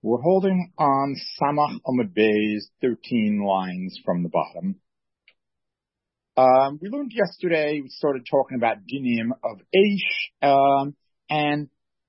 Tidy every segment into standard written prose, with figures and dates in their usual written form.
We're holding on Samach Amud Bey's 13 lines from the bottom. We learned yesterday, we started talking about dinim of Eish, and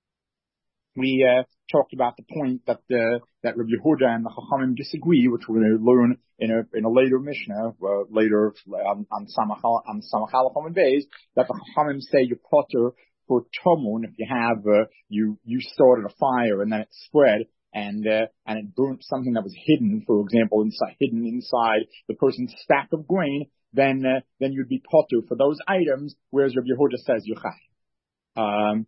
we talked about the point that Rabbi Yehuda and the Chachamim disagree, which we're going to learn in a later Mishnah, later on Samach Aleph Amud Bey's, that the Chachamim say you potter for Tomun if you have you started a fire and then it spread. And it burnt something that was hidden, for example, hidden inside the person's stack of grain, then you'd be potter for those items, whereas Rabbi Yehuda says yuchai.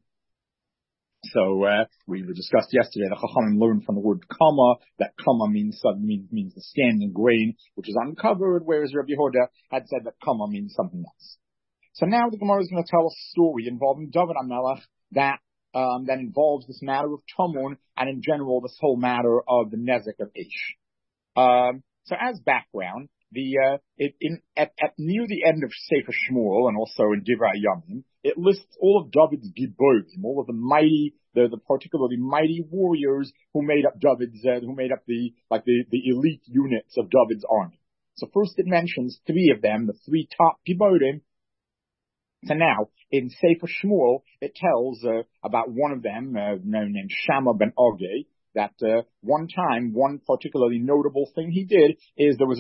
So we discussed yesterday the Chachamim learned from the word kama that kama means the standing grain which is uncovered, whereas Rabbi Yehuda had said that kama means something else. So now the Gemara is going to tell a story involving David HaMelech that involves this matter of Tomun and in general this whole matter of the Nezek of Eish. So as background, near the end of Sefer Shmuel and also in Divrei Yamim, it lists all of David's Giborim, all of the mighty, the particularly mighty warriors who made up the elite units of David's army. So first it mentions three of them, the three top Giborim. So now, in Sefer Shmuel, it tells about one of them, named Shammah ben Agay, that one time, one particularly notable thing he did is there was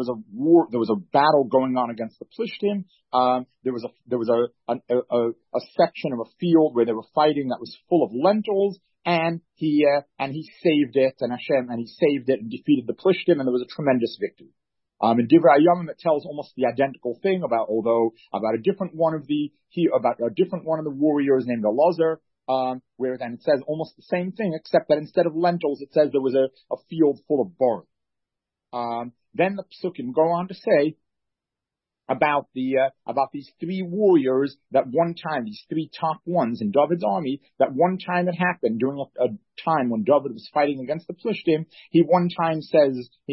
a battle going on against the Plishtim. There was a section of a field where they were fighting that was full of lentils, and he saved it, and he saved it and defeated the Plishtim, and there was a tremendous victory. In Divrei Yamim, it tells almost the identical thing about a different one of the warriors named Elazar, where then it says almost the same thing, except that instead of lentils, it says there was a field full of barley. Then the Psukim go on to say about these three warriors that one time, these three top ones in David's army, that one time it happened during a time when David was fighting against the Plishtim. He one time says,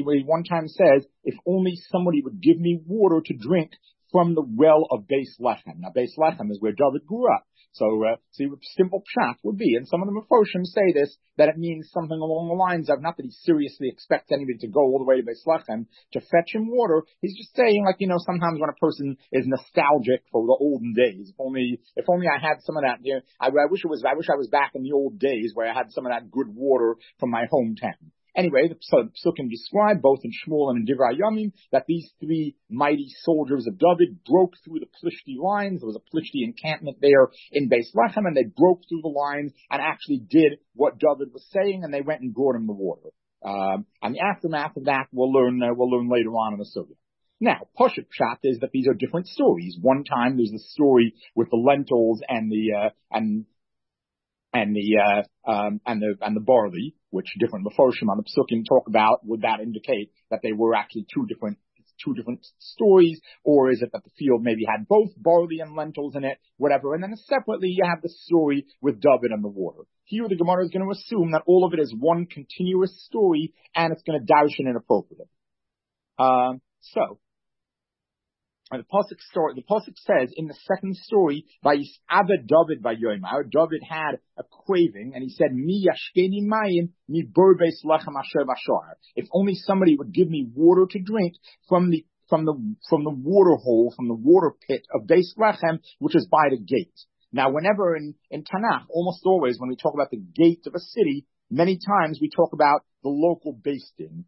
if only somebody would give me water to drink from the well of Beis Lechem. Now, Beis Lechem is where David grew up. So simple pshat would be, and some of the Mefoshim say this, that it means something along the lines of, not that he seriously expects anybody to go all the way to Beis Lechem to fetch him water. He's just saying, sometimes when a person is nostalgic for the olden days, if only I had some of that, I wish I was back in the old days where I had some of that good water from my hometown. Anyway, the Psukim describe both in Shmuel and in Divrei Yamim that these three mighty soldiers of David broke through the Plishti lines. There was a Plishti encampment there in Beis Lechem, and they broke through the lines and actually did what David was saying, and they went and brought him the water. And the aftermath of that we'll learn later on in the Sugya. Now, Pashut Pshat is that these are different stories. One time there's the story with the lentils and the barley, which different Mefoshim on the Psukim talk about. Would that indicate that they were actually two different stories, or is it that the field maybe had both barley and lentils in it, whatever? And then separately you have the story with David and the water. Here the Gemara is going to assume that all of it is one continuous story, and it's going to darshan inappropriately. And the Pasuk says in the second story, David David had a craving, and he said, Mi yashkeni mayim mi beis lechem asher bashar. If only somebody would give me water to drink from the water hole, from the water pit of Beis Lechem, which is by the gate. Now, whenever in Tanakh, almost always when we talk about the gate of a city, many times we talk about the local Beis Din,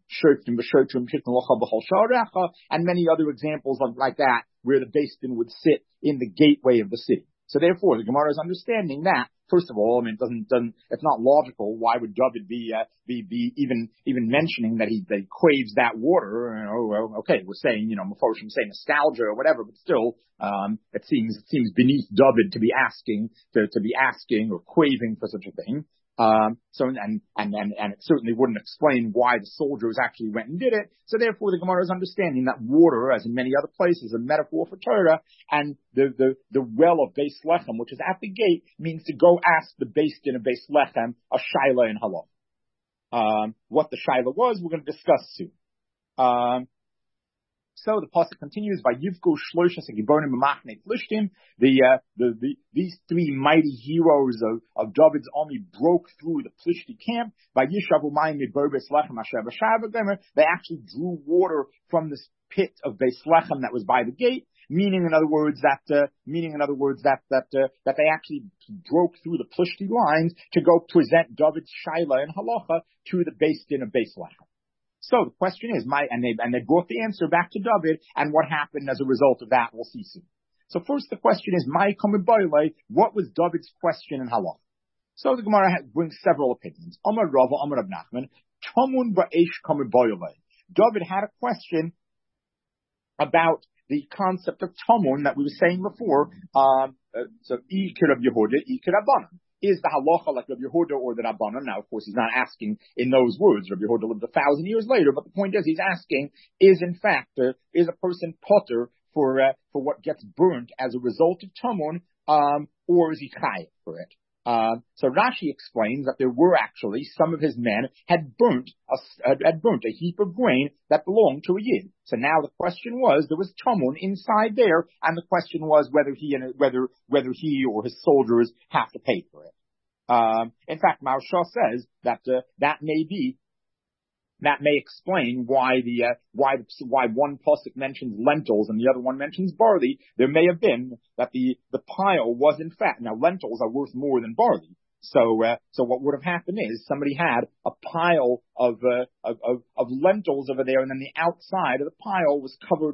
and many other examples like that, where the Beis Din would sit in the gateway of the city. So therefore, the Gemara is understanding that. First of all, it's not logical. Why would David be even mentioning that he craves that water? Okay, we're saying, Mefoshim say nostalgia or whatever, but still, it seems beneath David to be asking or craving for such a thing. And it certainly wouldn't explain why the soldiers actually went and did it. So therefore, the Gemara is understanding that water, as in many other places, is a metaphor for Torah, and the well of Beis Lechem, which is at the gate, means to go ask the Beis Din of Beis Lechem a shaila in halach. What the shaila was, we're going to discuss soon. So the pasuk continues by Yivku Shloshas Gibonim Machne Plishtim. These three mighty heroes of David's army broke through the Plishti camp. By Yishavu Mayim Berbes Lechem Asher B'Shav Gomer, they actually drew water from this pit of Beis Lechem that was by the gate. Meaning, in other words, that they actually broke through the Plishti lines to go present David's Shaila and Halacha to the Beis Din of Beis Lechem. So the question is, and they brought the answer back to David, and what happened as a result of that, we'll see soon. So first the question is, what was David's question in Halacha? So the Gemara brings several opinions. Amar Rava, Amar Rab Nachman, Tamun ba'esh kamer boilei. David had a question about the concept of Tamun that we were saying before. So Ikir of Yehuda, Ikir Rabbanan. Is the halacha like Rabbi Yehuda or the Rabbanan? Now, of course, he's not asking in those words. Rabbi Yehuda lived 1,000 years later, but the point is, he's asking: is in fact is a person potter for what gets burnt as a result of tamun, or is he chayav for it? So Rashi explains that there were actually some of his men had burnt a heap of grain that belonged to a yid. So now the question was, there was tamun inside there, and the question was whether he or his soldiers have to pay for it. In fact, Maharsha says that that may explain why one pasuk mentions lentils and the other one mentions barley. There may have been that the pile was in fact, now lentils are worth more than barley. So what would have happened is somebody had a pile of lentils over there, and then the outside of the pile was covered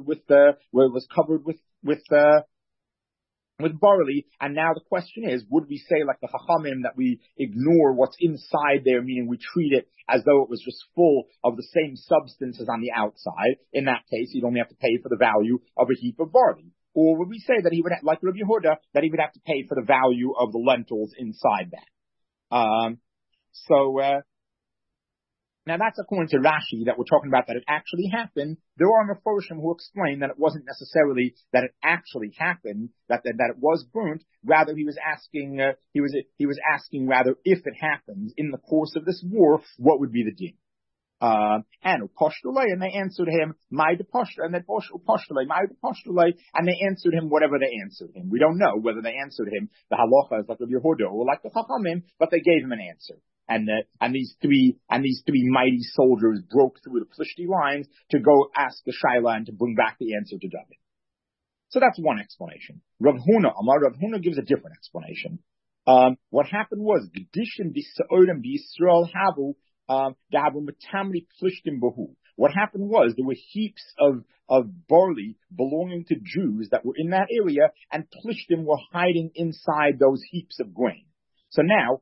with barley, and now the question is, would we say like the Chachamim that we ignore what's inside there, meaning we treat it as though it was just full of the same substance as on the outside? In that case, you'd only have to pay for the value of a heap of barley. Or would we say that he would, like Rabbi Yehuda, that he would have to pay for the value of the lentils inside that? Now that's according to Rashi that we're talking about that it actually happened. There are Meforshim who explain that it wasn't necessarily that it actually happened, that it was burnt. Rather, he was asking rather if it happens in the course of this war, what would be the din? And they answered him, and they answered him whatever they answered him. We don't know whether they answered him the halacha is like Rabbi Yehuda or like the Chachamim, but they gave him an answer. And these three mighty soldiers broke through the Plishti lines to go ask the Shaila and to bring back the answer to David. So that's one explanation. Rav Huna gives a different explanation. What happened was what happened was there were heaps of barley belonging to Jews that were in that area, and Plishtim were hiding inside those heaps of grain. So now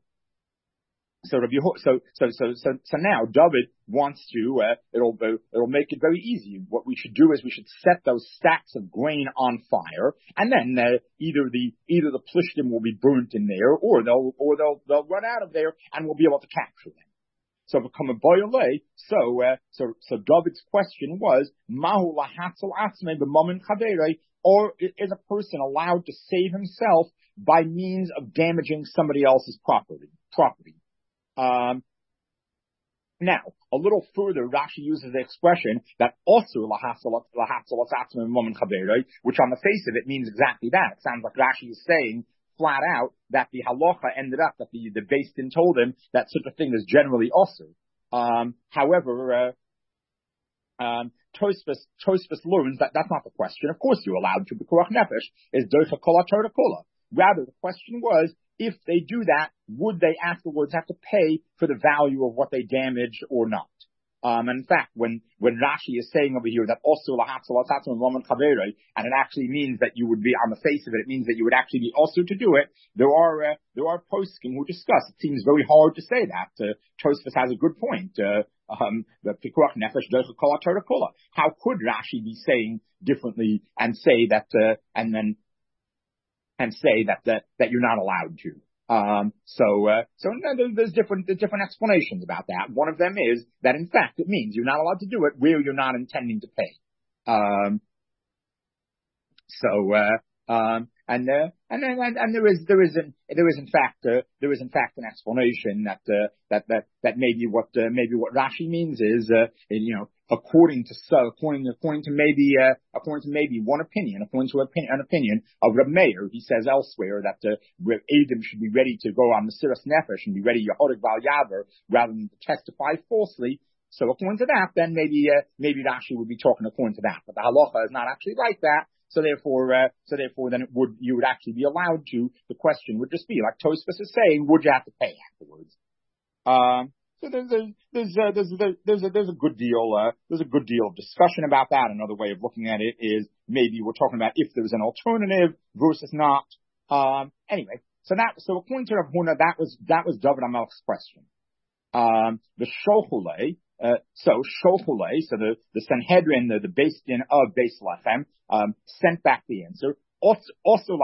now David wants to. It'll make it very easy. What we should do is we should set those stacks of grain on fire, and then either the Plishtim will be burnt in there, or they'll run out of there, and we'll be able to capture them. So become a boyole. So David's question was, Mahu lahatzel atzmei b'mamin chaverei, or is a person allowed to save himself by means of damaging somebody else's property? Now, a little further, Rashi uses the expression that also which on the face of it means exactly that. It sounds like Rashi is saying flat out that the halacha ended up, that the Beis Din told him that such a thing is generally also. However, Tosfos learns that that's not the question. Of course you're allowed to. B'kuach nefesh is doicha kol ha'torah kola. Rather, the question was, if they do that, would they afterwards have to pay for the value of what they damaged or not? And in fact, when Rashi is saying over here that also and it actually means that you would be, on the face of it, it means that you would actually be also to do it. There are poskim who discuss. It seems very hard to say that. Tosfos has a good point. The pikuach nefesh doicha kol ha'torah kola. How could Rashi be saying differently and say that that you're not allowed to? So there's different explanations about that. One of them is that in fact it means you're not allowed to do it where you're not intending to pay. And there is in fact an explanation that maybe what Rashi means is according to maybe one opinion, according to an opinion of Reb Meir, he says elsewhere that Adam should be ready to go on Mesiras Nefesh and be ready Yehorig Val Yaver rather than to testify falsely. So according to that, then maybe Rashi would be talking according to that, but the halacha is not actually like that. So therefore, then you would actually be allowed to. The question would just be like Tosfos is saying, would you have to pay afterwards? So there's a good deal of discussion about that. Another way of looking at it is maybe we're talking about if there's an alternative versus not. Anyway, so according to Rav Huna, that was David HaMelech's question. The Sholchulei. So the Sanhedrin, the Beis Din of Beis Lechem, sent back the answer. Also,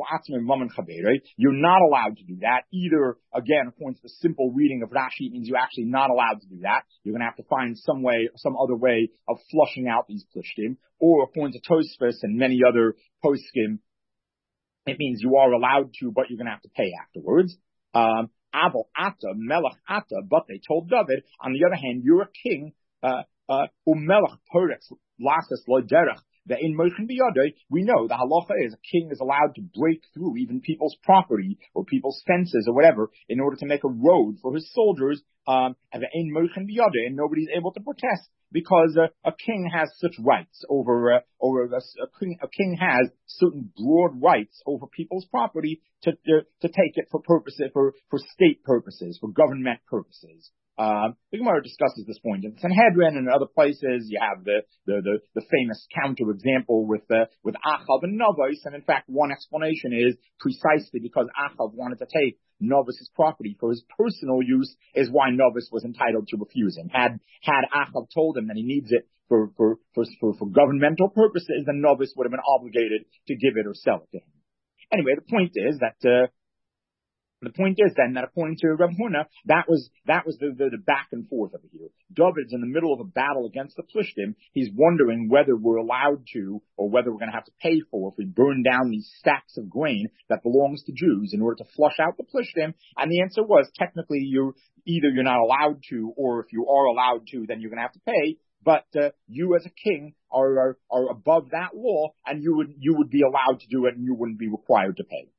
you're not allowed to do that. Either, again, according to the simple reading of Rashi, it means you're actually not allowed to do that. You're going to have to find some other way of flushing out these plishtim. Or according to Tosfos and many other poskim, it means you are allowed to, but you're going to have to pay afterwards. Aval Ata, Melech Ata, but they told David, on the other hand, you're a king, Melech Peretz, Lasses Loderech, we know the halacha is a king is allowed to break through even people's property or people's fences or whatever in order to make a road for his soldiers, and nobody's able to protest because a king has such rights over a king has certain broad rights over people's property to take it for state purposes, for government purposes. The Gemara discusses this point in Sanhedrin and in other places. You have the famous counter example with Achav and Novos, and in fact, one explanation is precisely because Achav wanted to take Novos' property for his personal use, is why Novos was entitled to refuse him. Had Achav told him that he needs it for governmental purposes, then Novos would have been obligated to give it or sell it to him. Anyway, the point is then that according to Rav Huna, that was the back and forth over here. David's in the middle of a battle against the Plishtim. He's wondering whether we're allowed to, or whether we're going to have to pay for if we burn down these stacks of grain that belongs to Jews in order to flush out the Plishtim. And the answer was technically you're not allowed to, or if you are allowed to, then you're going to have to pay. But you as a king are above that law, and you would be allowed to do it, and you wouldn't be required to pay.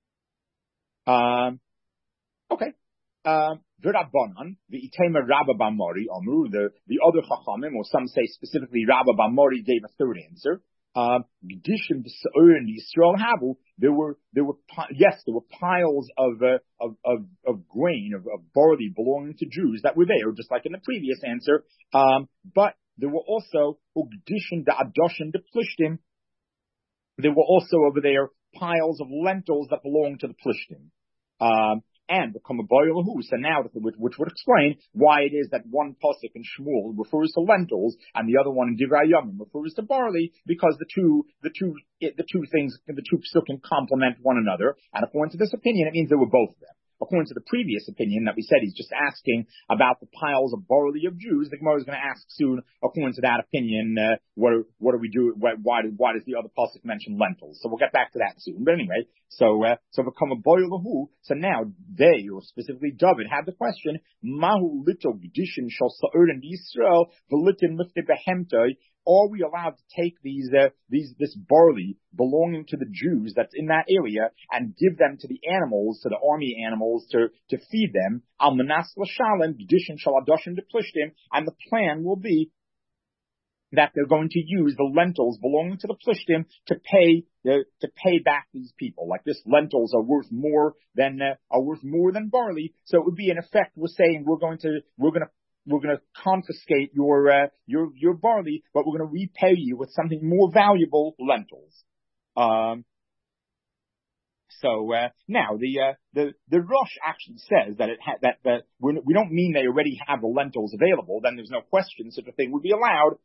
Okay. V'Rabbanan, the Itema Rabba Bamori, the other Chachamim, or some say specifically Rabba Bamori, gave a third answer. Gdishim B'Sa'ur and Yisrael Havu, there were piles of grain, of barley belonging to Jews that were there, just like in the previous answer. But there were also Ugdishim Da'adoshin Plishtim. There were also over there piles of lentils that belonged to the Plishtim. And become a boil of so now, which would explain why it is that one pasuk in Shmuel refers to lentils and the other one in Divrei Yamim refers to barley, because the two psukim complement one another. And according to this opinion, it means they were both of them. According to the previous opinion that we said, he's just asking about the piles of barley of Jews. The Gemara is going to ask soon, according to that opinion, what do we do? Why does the other pasuk mention lentils? So we'll get back to that soon. But anyway, so become a boil of who? So now they, or specifically David, had the question: Mahu lito gdishin shal sa'ur and Yisrael v'litin lifte behemtoi. Are we allowed to take this barley belonging to the Jews that's in that area and give them to the animals, to the army animals, to feed them? Al manas l'shalem gdishin shaladoshin deplishtim, and the plan will be that they're going to use the lentils belonging to the Plishtim to pay back these people. Like this, lentils are worth more than barley. So it would be, in effect, we're saying we're going to confiscate your barley, but we're going to repay you with something more valuable, lentils. Now the Rosh actually says that that we don't mean they already have the lentils available. Then there's no question such a thing would be allowed.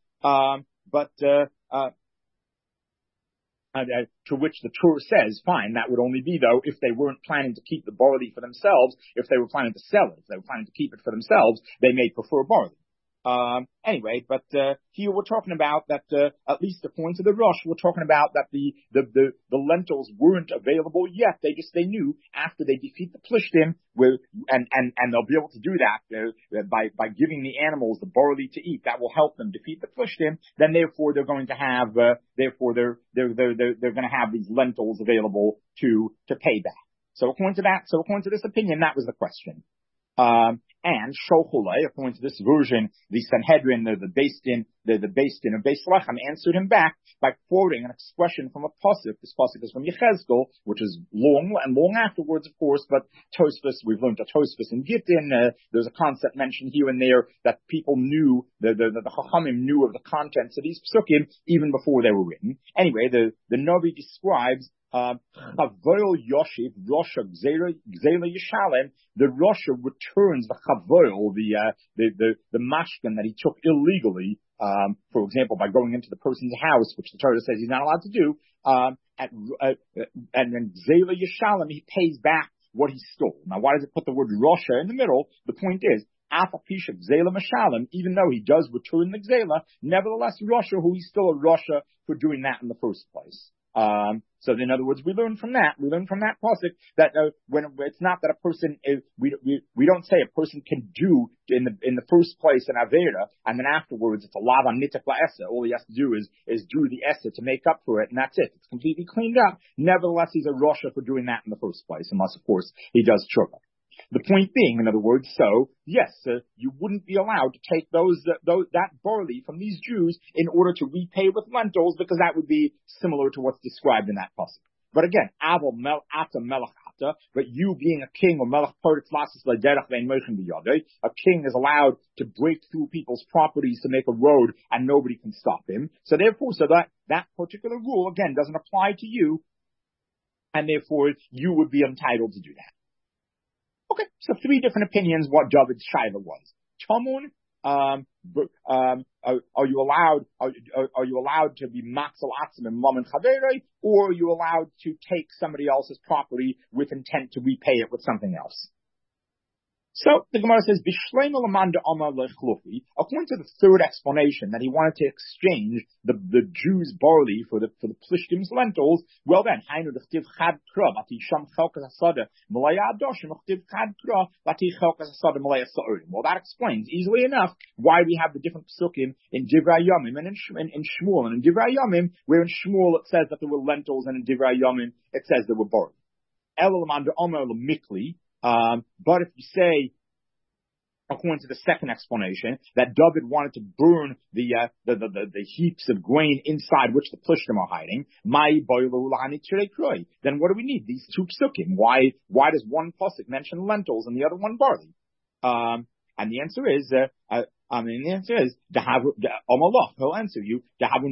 To which the Torah says, fine, that would only be, though, if they weren't planning to keep the barley for themselves. If they were planning to sell it, if they were planning to keep it for themselves, they may prefer barley. Anyway, but here we're talking about that, at least according to the Rosh, we're talking about that the lentils weren't available yet. They knew after they defeat the Plishtim, and they'll be able to do that by giving the animals the barley to eat. That will help them defeat the Plishtim. Then therefore they're going to have they're going to have these lentils available to pay back. So according to this opinion, that was the question. And Shochulei, according to this version, the Sanhedrin, the Beis Din of Beis Lechem answered him back by quoting an expression from a pasuk. This pasuk is from Yechezkel, which is long afterwards, of course. But Tosfos, we've learned that Tosfos in Gittin, there's a concept mentioned here and there that people knew, the Chachamim knew of the contents of these psukim even before they were written. Anyway, the Navi describes Chavoil Yoshiv, Rosha Gzela Yishalem, the Rosha returns the Chavoil, the mashkin that he took illegally, for example, by going into the person's house, which the Torah says he's not allowed to do, and then Gzela Yishalem, he pays back what he stole. Now, why does it put the word Rosha in the middle? The point is, Afapisha Gzela Mashalem, even though he does return the Gzela, nevertheless, Rosha, who he's still a Rosha for doing that in the first place. So in other words, we learn from that pasuk that when it's not that a person is, we don't say a person can do in the first place an avera and then afterwards it's a lava nitak la'esa. All he has to do is do the esa to make up for it, and that's it. It's completely cleaned up. Nevertheless, he's a rosha for doing that in the first place, unless of course he does tshuva. The point being, in other words, so yes, you wouldn't be allowed to take that barley from these Jews in order to repay with lentils, because that would be similar to what's described in that pasuk. But again, but you being a king or melech a king is allowed to break through people's properties to make a road, and nobody can stop him. So therefore, that particular rule again doesn't apply to you, and therefore you would be entitled to do that. Okay, so three different opinions what David's shaila was. Tamun, are you allowed to be matzal atzim and mom and chaverei, or are you allowed to take somebody else's property with intent to repay it with something else? So the Gemara says, according to the third explanation that he wanted to exchange the Jews' barley for the Plishtim's lentils, well then, well, that explains easily enough why we have the different psukim in Divrei Yomim and in Shmuel. And in Divrei Yomim, where in Shmuel it says that there were lentils, and in Divrei Yomim it says there were barley. But if you say, according to the second explanation, that David wanted to burn the heaps of grain inside which the Plishtim are hiding, then what do we need? These two psukim. Why does one pasuk mention lentils and the other one barley? And the answer is, he'll answer you,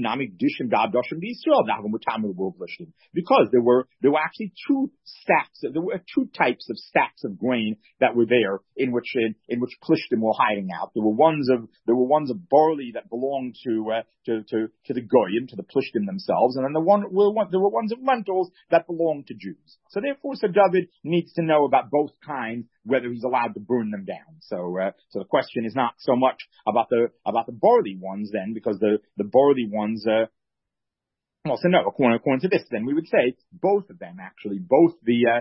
because there were actually there were two types of stacks of grain that were there in which Plishtim were hiding out. There were ones of barley that belonged to the Goyim, to the Plishtim themselves, and then there were ones of lentils that belonged to Jews. So therefore, David needs to know about both kinds, whether he's allowed to burn them down. So the question is not so much about the barley ones then, because the barley ones, according to this, then we would say both of them actually, both the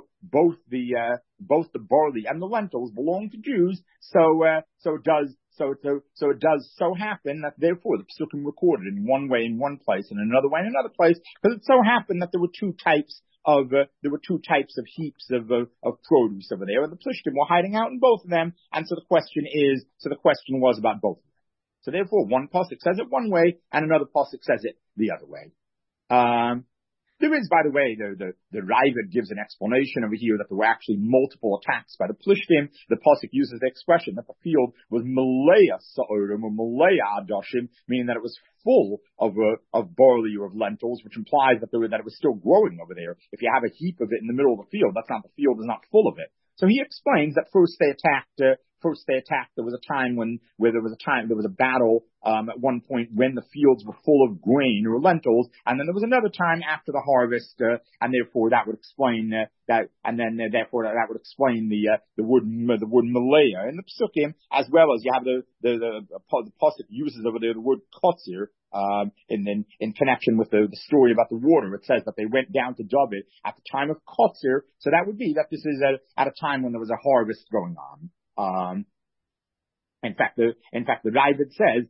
barley and the lentils belong to Jews. So it does so happen that therefore the psukim recorded in one way in one place and another way in another place, because it so happened that there were two types of heaps of produce over there, and the Plishtim were hiding out in both of them, and so the question was about both of them. So therefore, one pasuk says it one way, and another pasuk says it the other way. There is, by the way, the Ravid gives an explanation over here that there were actually multiple attacks by the Plishtim. The pasuk uses the expression that the field was Malaya Sa'orim or Malaya Adoshim, meaning that it was full of barley or of lentils, which implies that it was still growing over there. If you have a heap of it in the middle of the field, the field is not full of it. So he explains that first they attacked first they attacked. There was a time there was a battle at one point when the fields were full of grain or lentils, and then there was another time after the harvest, and therefore that would explain that, and then therefore that would explain the word malaya in the psukim, as well as you have the pasuk uses over there the word kotzir. In connection with the story about the water, it says that they went down to David at the time of Kotzir. So that would be that this is at a time when there was a harvest going on. In fact, the Ravid says,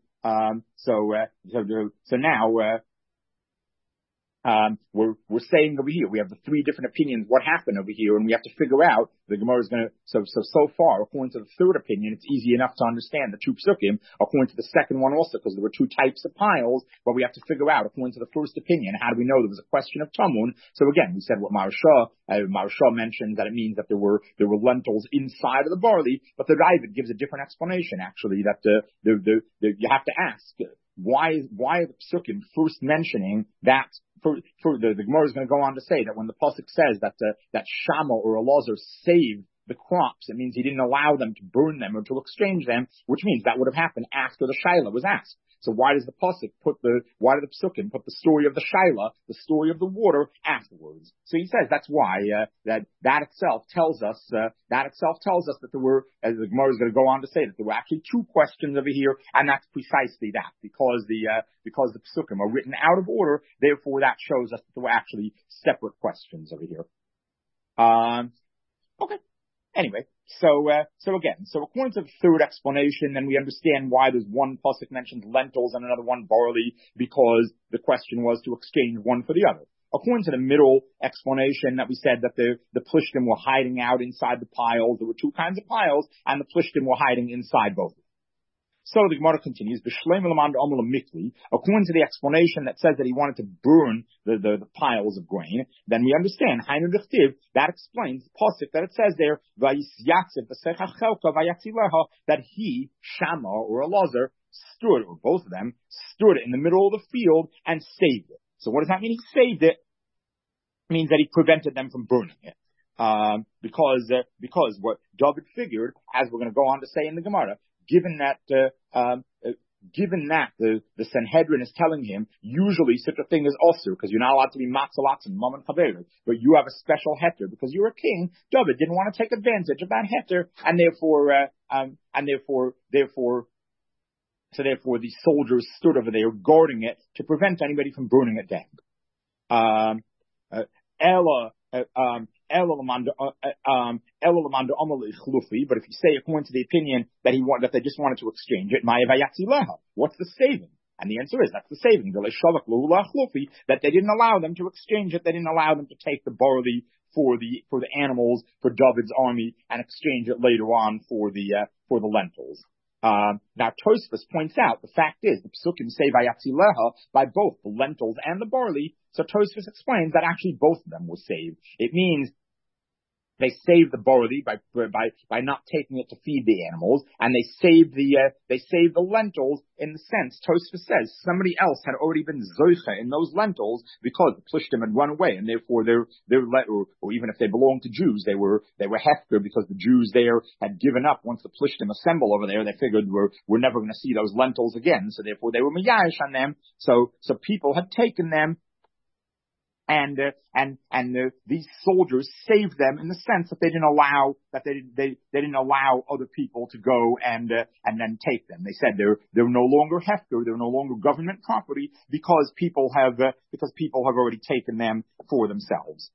so now, we're saying over here, we have the three different opinions, what happened over here, and we have to figure out, the Gemara is going to, so far, according to the third opinion, it's easy enough to understand the two psukim, according to the second one also, because there were two types of piles, but we have to figure out, according to the first opinion, how do we know there was a question of Tamun? So again, we said what Maharsha mentioned, that it means that there were lentils inside of the barley, but the Ravid gives a different explanation, actually, that you have to ask, why are the psukim first mentioning that? For the Gemara is going to go on to say that when the pasuk says that Shammah or Elazar saved the crops, it means he didn't allow them to burn them or to exchange them, which means that would have happened after the Shaila was asked. So why does the pasuk why did the psukim put the story of the Shaila, the story of the water, afterwards? So he says that's why that itself tells us that there were, as the Gemara is going to go on to say, that there were actually two questions over here, and that's precisely that, because the psukim are written out of order, therefore that shows us that there were actually separate questions over here. Okay. Anyway, so according to the third explanation, then we understand why there's one pasuk mentions lentils and another one barley, because the question was to exchange one for the other. According to the middle explanation that we said that the Plishtim were hiding out inside the piles, there were two kinds of piles, and the Plishtim were hiding inside both. So the Gemara continues, according to the explanation that says that he wanted to burn the piles of grain, then we understand, that explains the pasuk that it says there, that he, Shammah or Elazar, stood, or both of them, stood in the middle of the field and saved it. So what does that mean? He saved it. It means that he prevented them from burning it. Because what David figured, as we're going to go on to say in the Gemara, given that the Sanhedrin is telling him, usually such a thing is osur, because you're not allowed to be matzalats and mom and chaver, but you have a special heter, because you're a king. David didn't want to take advantage of that heter, and therefore these soldiers stood over there guarding it to prevent anybody from burning it down. But if you say according to the opinion that they just wanted to exchange it, what's the saving? And the answer is that's the saving. That they didn't allow them to exchange it. They didn't allow them to take the barley for the animals for David's army and exchange it later on for the lentils. Now Tosfos points out the fact is the psukim say vayatzileha by both the lentils and the barley. So Tosfos explains that actually both of them were saved. It means they saved the barley by not taking it to feed the animals, and they saved the lentils in the sense Tosfos says somebody else had already been zoicha in those lentils because the Plishtim had run away, and therefore or even if they belonged to Jews, they were hefker because the Jews there had given up once the Plishtim assembled over there. They figured we're never going to see those lentils again, so therefore they were miyayish on them. So people had taken them. And these soldiers saved them in the sense that they didn't allow other people to go and then take them. They said they're no longer hefker, they're no longer government property because people have already taken them for themselves.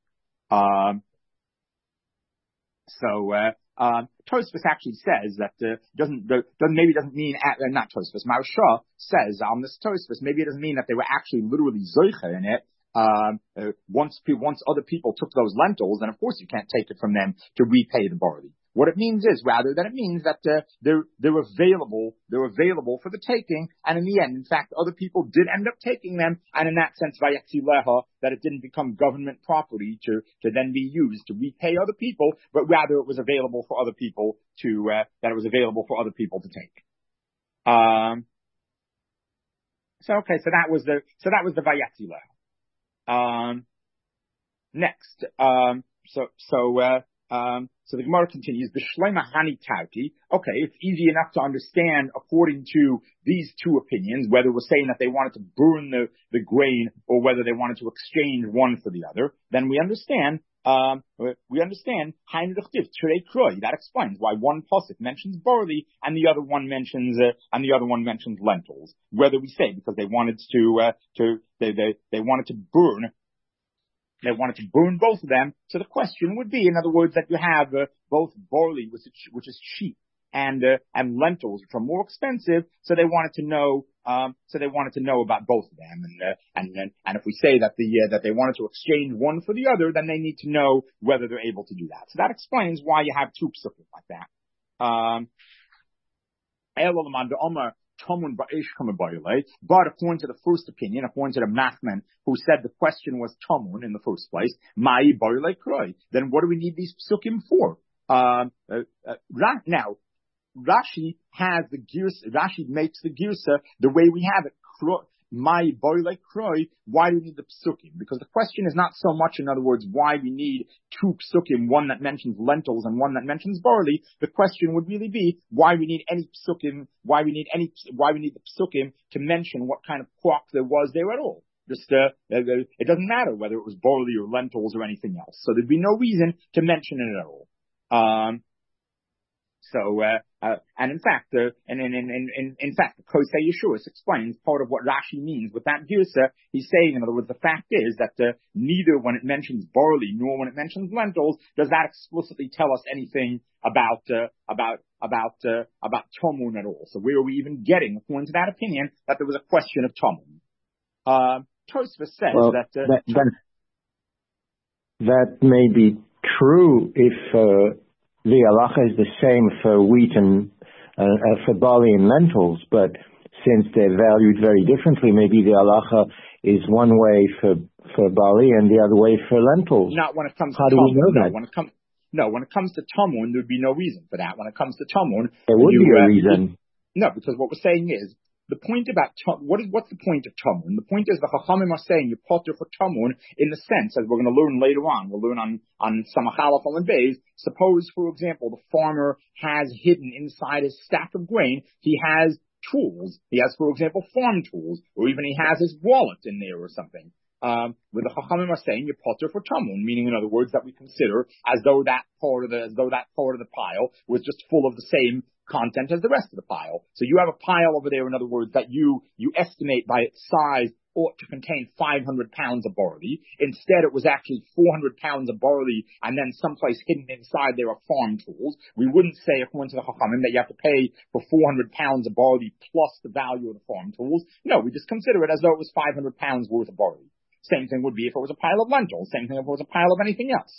Tosfos actually says that doesn't mean not Tosfos. Maharsha says on this Tosfos maybe it doesn't mean that they were actually literally zoicha in it. Once other people took those lentils, then of course you can't take it from them to repay the barley. What it means is rather that it means that they're available for the taking, and in the end, in fact, other people did end up taking them, and in that sense, vayatzileha, that it didn't become government property to then be used to repay other people, but rather it was available for other people to take. So that was the vayatzileha. Next, So the Gemara continues, B'shleima hani tauti. Okay, it's easy enough to understand according to these two opinions, whether we're saying that they wanted to burn the grain or whether they wanted to exchange one for the other. Then we understand, that explains why one pasuk mentions barley and the other one mentions lentils. Whether we say because they wanted they wanted to burn. They wanted to burn both of them. So the question would be, in other words, that you have both barley, which is cheap, and lentils, which are more expensive. So they wanted to know. About both of them. And if we say that they wanted to exchange one for the other, then they need to know whether they're able to do that. So that explains why you have two psukim like that. But according to the first opinion, according to the Machman, who said the question was Tamun in the first place, then what do we need these psukim for? Right now, Rashi has the girsa. Rashi makes the girsa the way we have it. My boile kroy. Why do we need the psukim? Because the question is not so much, in other words, why we need two psukim, one that mentions lentils and one that mentions barley. The question would really be why we need any psukim. Why we need the psukim to mention what kind of crop there was there at all. Just it doesn't matter whether it was barley or lentils or anything else. So there'd be no reason to mention it at all. And in fact, the Kosei Yeshuas explains part of what Rashi means with that girsa. He's saying, in other words, the fact is that neither when it mentions barley nor when it mentions lentils does that explicitly tell us anything about Tamun at all. So where are we even getting, according to that opinion, that there was a question of Tamun? Tosfos says that may be true if the halacha is the same for wheat and for barley and lentils, but since they're valued very differently, maybe the halacha is one way for barley and the other way for lentils. Not when it comes to How do we know that? When it comes to Tamun, there'd be no reason for that. When it comes to Tamun, there would be a reason. No, because what we're saying is, the point about what's the point of Tamun? The point is the Chachamim are saying you're potter for Tamun in the sense, as we're going to learn later on. We'll learn on Samach Aleph and Beis. Suppose, for example, the farmer has hidden inside his stack of grain, he has tools. He has, for example, farm tools, or even he has his wallet in there or something. Where the Chachamim are saying you're potter for Tamun, meaning, in other words, that we consider as though that part of the pile was just full of the same content as the rest of the pile. So you have a pile over there, in other words, that you estimate by its size ought to contain 500 pounds of barley. Instead, it was actually 400 pounds of barley, and then someplace hidden inside there are farm tools. We wouldn't say, according to the Chachamim, that you have to pay for 400 pounds of barley plus the value of the farm tools. No, we just consider it as though it was 500 pounds worth of barley. Same thing would be if it was a pile of lentils. Same thing if it was a pile of anything else.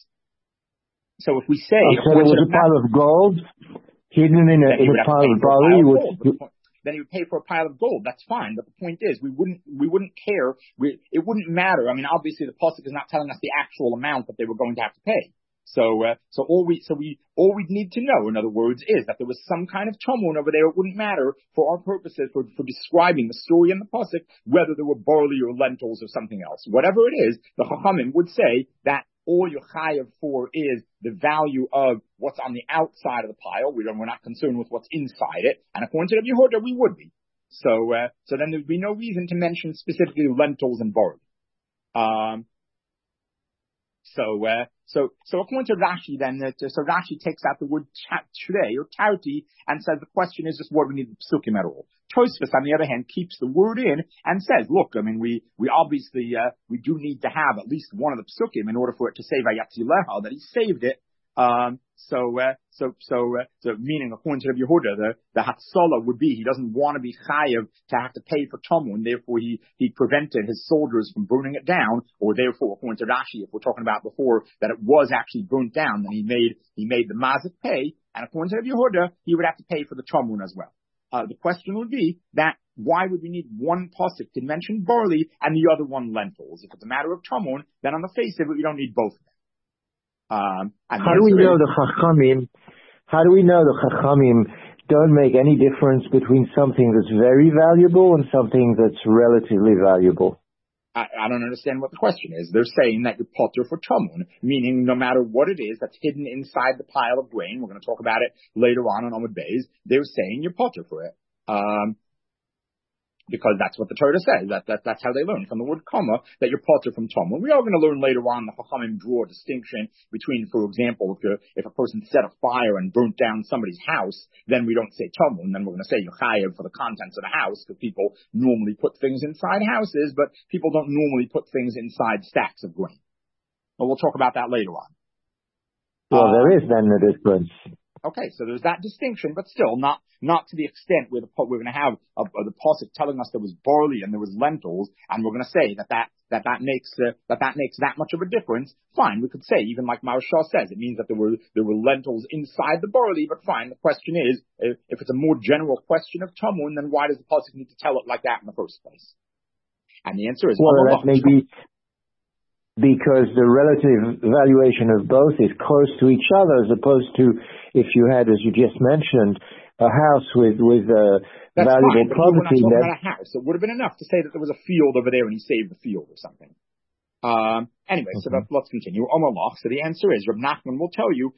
So if we say... so it was a pile of gold hidden in a pile of barley, then you would pay for a pile of gold. That's fine. But the point is, we wouldn't care. It wouldn't matter. I mean, obviously the pasuk is not telling us the actual amount that they were going to have to pay. So all we need to know, in other words, is that there was some kind of tamun over there. It wouldn't matter for our purposes for describing the story in the pasuk whether there were barley or lentils or something else. Whatever it is, the Chachamim would say that all you're chayav for is the value of what's on the outside of the pile. We're not concerned with what's inside it. And according to the Yehuda, we would be. So then there'd be no reason to mention specifically lentils and barley. So according to Rashi, then, so Rashi takes out the word trei or tauti and says the question is just what we need the psukim at all. Tosfos, on the other hand, keeps the word in and says, look, I mean, we obviously, we do need to have at least one of the psukim in order for it to say vayatzi lecha, that he saved it. So meaning, according to the Yehuda, the Hatzalah would be, he doesn't want to be chayav to have to pay for Tamun, therefore he prevented his soldiers from burning it down, or therefore, according to Rashi, if we're talking about before, that it was actually burnt down, then he made the mazik pay, and according to the Yehuda, he would have to pay for the Tamun as well. The question would be that why would we need one pasuk to mention barley and the other one lentils? If it's a matter of Tamun, then on the face of it, we don't need both of them. How do we know the Chachamim don't make any difference between something that's very valuable and something that's relatively valuable? I don't understand what the question is. They're saying that you're potter for tamun, meaning no matter what it is that's hidden inside the pile of grain, we're going to talk about it later on Amud Beis, they're saying you're potter for it. Because that's what the Torah says. That's how they learn from the word kama, that you're potter from tamun. We are going to learn later on the Chachamim draw a distinction between, for example, if a person set a fire and burnt down somebody's house, then we don't say tamun, then we're going to say you're chayav for the contents of the house, because people normally put things inside houses, but people don't normally put things inside stacks of grain. But we'll talk about that later on. Well, there is then a difference. Okay, so there's that distinction, but still not to the extent where we're going to have the pasuk telling us there was barley and there was lentils, and we're going to say that makes that much of a difference. Fine, we could say, even like Maharsha says, it means that there were lentils inside the barley. But fine, the question is, if it's a more general question of tamun, then why does the pasuk need to tell it like that in the first place? And the answer is, well, that may be because the relative valuation of both is close to each other, as opposed to if you had, as you just mentioned, a house with valuable property. We're not talking about a house. It would have been enough to say that there was a field over there and he saved the field or something. Anyway, so let's continue. So the answer is, Reb Nachman will tell you,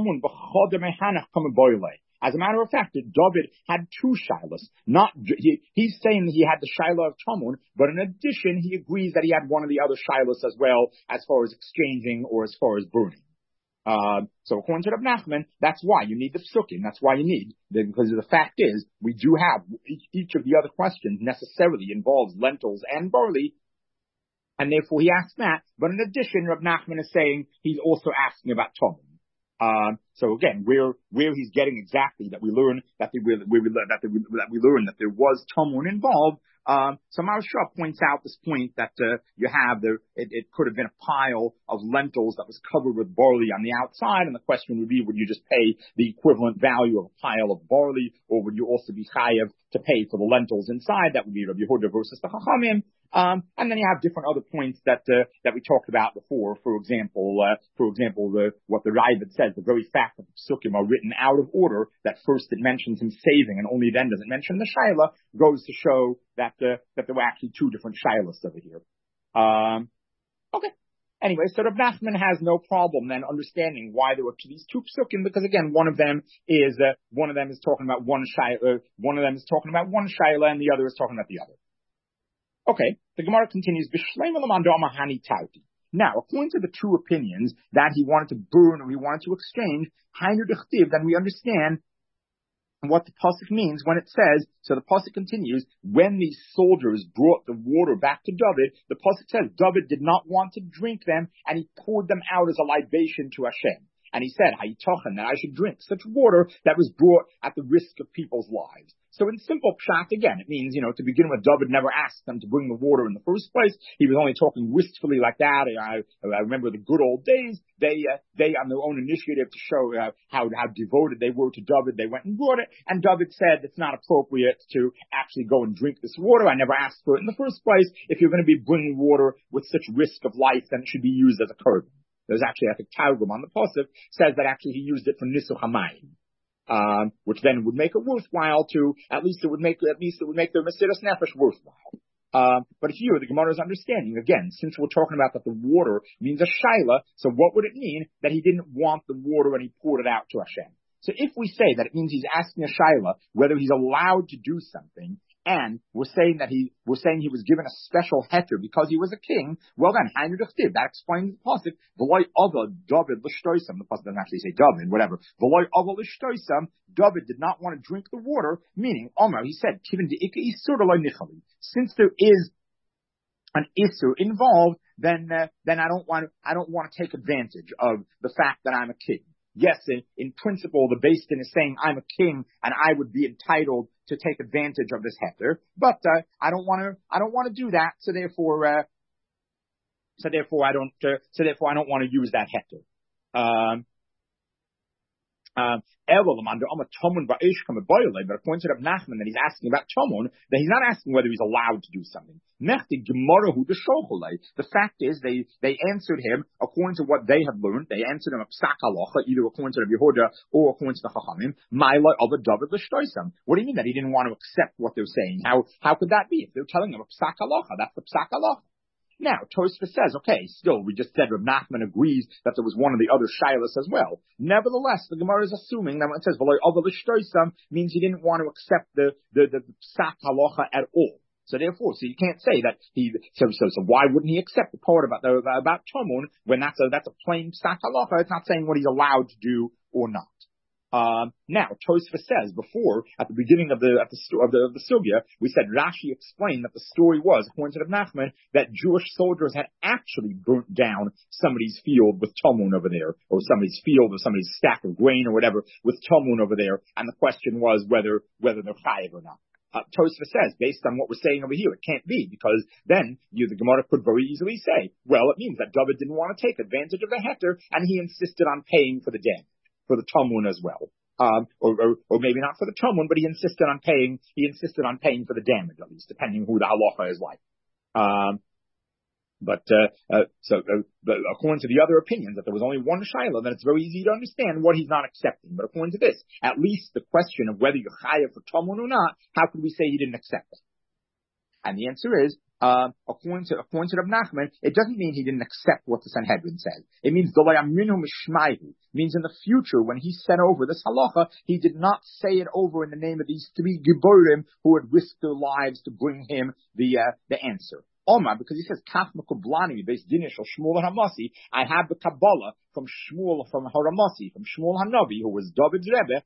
as a matter of fact, David had two shilas. He's saying that he had the shilah of tamun, but in addition, he agrees that he had one of the other shilas as well, as far as exchanging or as far as burning. So according to Reb Nachman, that's why you need the psukim. That's why you need, because the fact is, we do have each of the other questions necessarily involves lentils and barley, and therefore he asks that. But in addition, Reb Nachman is saying he's also asking about tamun. So again, where he's getting exactly that we learn that we learn that there was tamun involved. So Maharsha points out this point that you have it could have been a pile of lentils that was covered with barley on the outside, and the question would be, would you just pay the equivalent value of a pile of barley, or would you also be chayav to pay for the lentils inside? That would be Rabbi Yehuda versus the Chachamim. And then you have different other points that we talked about before. For example, what the Raavad says, the very fact that the psukim are written out of order, that first it mentions him saving and only then does it mention the shaila, goes to show that there were actually two different shailas over here. Okay. Anyway, so Reb Nachman has no problem then understanding why there were these two psukim, because again, one of them is talking about one shaila, and the other is talking about the other. Okay, the Gemara continues, now, according to the two opinions that he wanted to burn or he wanted to exchange, then we understand what the pasuk means when it says, so the pasuk continues, when these soldiers brought the water back to David, the pasuk says, David did not want to drink them, and he poured them out as a libation to Hashem. And he said, Hayitochen, that I should drink such water that was brought at the risk of people's lives. So in simple pshat, again, it means, to begin with, David never asked them to bring the water in the first place. He was only talking wistfully like that. I remember the good old days. They on their own initiative to show how devoted they were to David, they went and brought it. And David said, it's not appropriate to actually go and drink this water. I never asked for it in the first place. If you're going to be bringing water with such risk of life, then it should be used as a curb. There's actually, I think, Targum on the pasuk says that actually he used it for Nisuch HaMayim. Which then would make it worthwhile at least it would make their Mesiras Nefesh worthwhile. But here, the Gemara is understanding, again, since we're talking about that the water means a shaila, so what would it mean that he didn't want the water and he poured it out to Hashem? So if we say that it means he's asking a shaila, whether he's allowed to do something, and we're saying he was given a special heter because he was a king, well then, that explains the pasuk, V'loi ava David l'shtoisam. The pasuk doesn't actually say David, whatever. V'loi ava l'shtoisam, David did not want to drink the water, meaning, Omar, he said, Kivin de'ika isur l'loi nichali. Since there is an isur involved, then I don't want to take advantage of the fact that I'm a king. Yes, in principle, the Beis Din is saying I'm a king and I would be entitled to take advantage of this heter, but I don't want to do that. So therefore I don't want to use that heter. But according to Reb Nachman that he's asking about tamun, that he's not asking whether he's allowed to do something. The fact is, they answered him according to what they have learned. They answered him a psak halacha, either according to Rabbi Yehuda or according to the Chachamim. What do you mean that he didn't want to accept what they're saying? How could that be? If they're telling him a psak halacha, that's the psak halacha. Now, Tosfos says, okay, still, we just said Reb Nachman agrees that there was one of the other shilas as well. Nevertheless, the Gemara is assuming that when it says V'lo Ava L'Shtoisam means he didn't want to accept the psak halacha at all. So therefore, so you can't say that so why wouldn't he accept the part about Tamun when that's a plain psak halacha? It's not saying what he's allowed to do or not. Now, Tosfos says before, at the beginning of the sugya, we said Rashi explained that the story was, according to Reb Nachman, that Jewish soldiers had actually burnt down somebody's field with Tamun over there, or somebody's field or somebody's stack of grain or whatever with Tamun over there, and the question was whether they're chayiv or not. Tosfos says, based on what we're saying over here, it can't be, because then the Gemara could very easily say, well, it means that David didn't want to take advantage of the heter, and he insisted on paying for the damage, for the Tamun as well. Or maybe not for the Tamun, but he insisted on paying for the damage, at least, depending who the halacha is like. But according to the other opinions, that there was only one shiloh, then it's very easy to understand what he's not accepting. But according to this, at least the question of whether you're chayav for Tamun or not, how could we say he didn't accept it? And the answer is, according to Reb Nachman, it doesn't mean he didn't accept what the Sanhedrin said. It means means in the future, when he sent over this halacha, he did not say it over in the name of these three Giborim who had risked their lives to bring him the answer. Omar, because he says, Kach Mekublani, based Dinish or Shmuel Hamasi, I have the Kabbalah from Haramasi, from Shmuel Hanavi, who was David's Rebbe,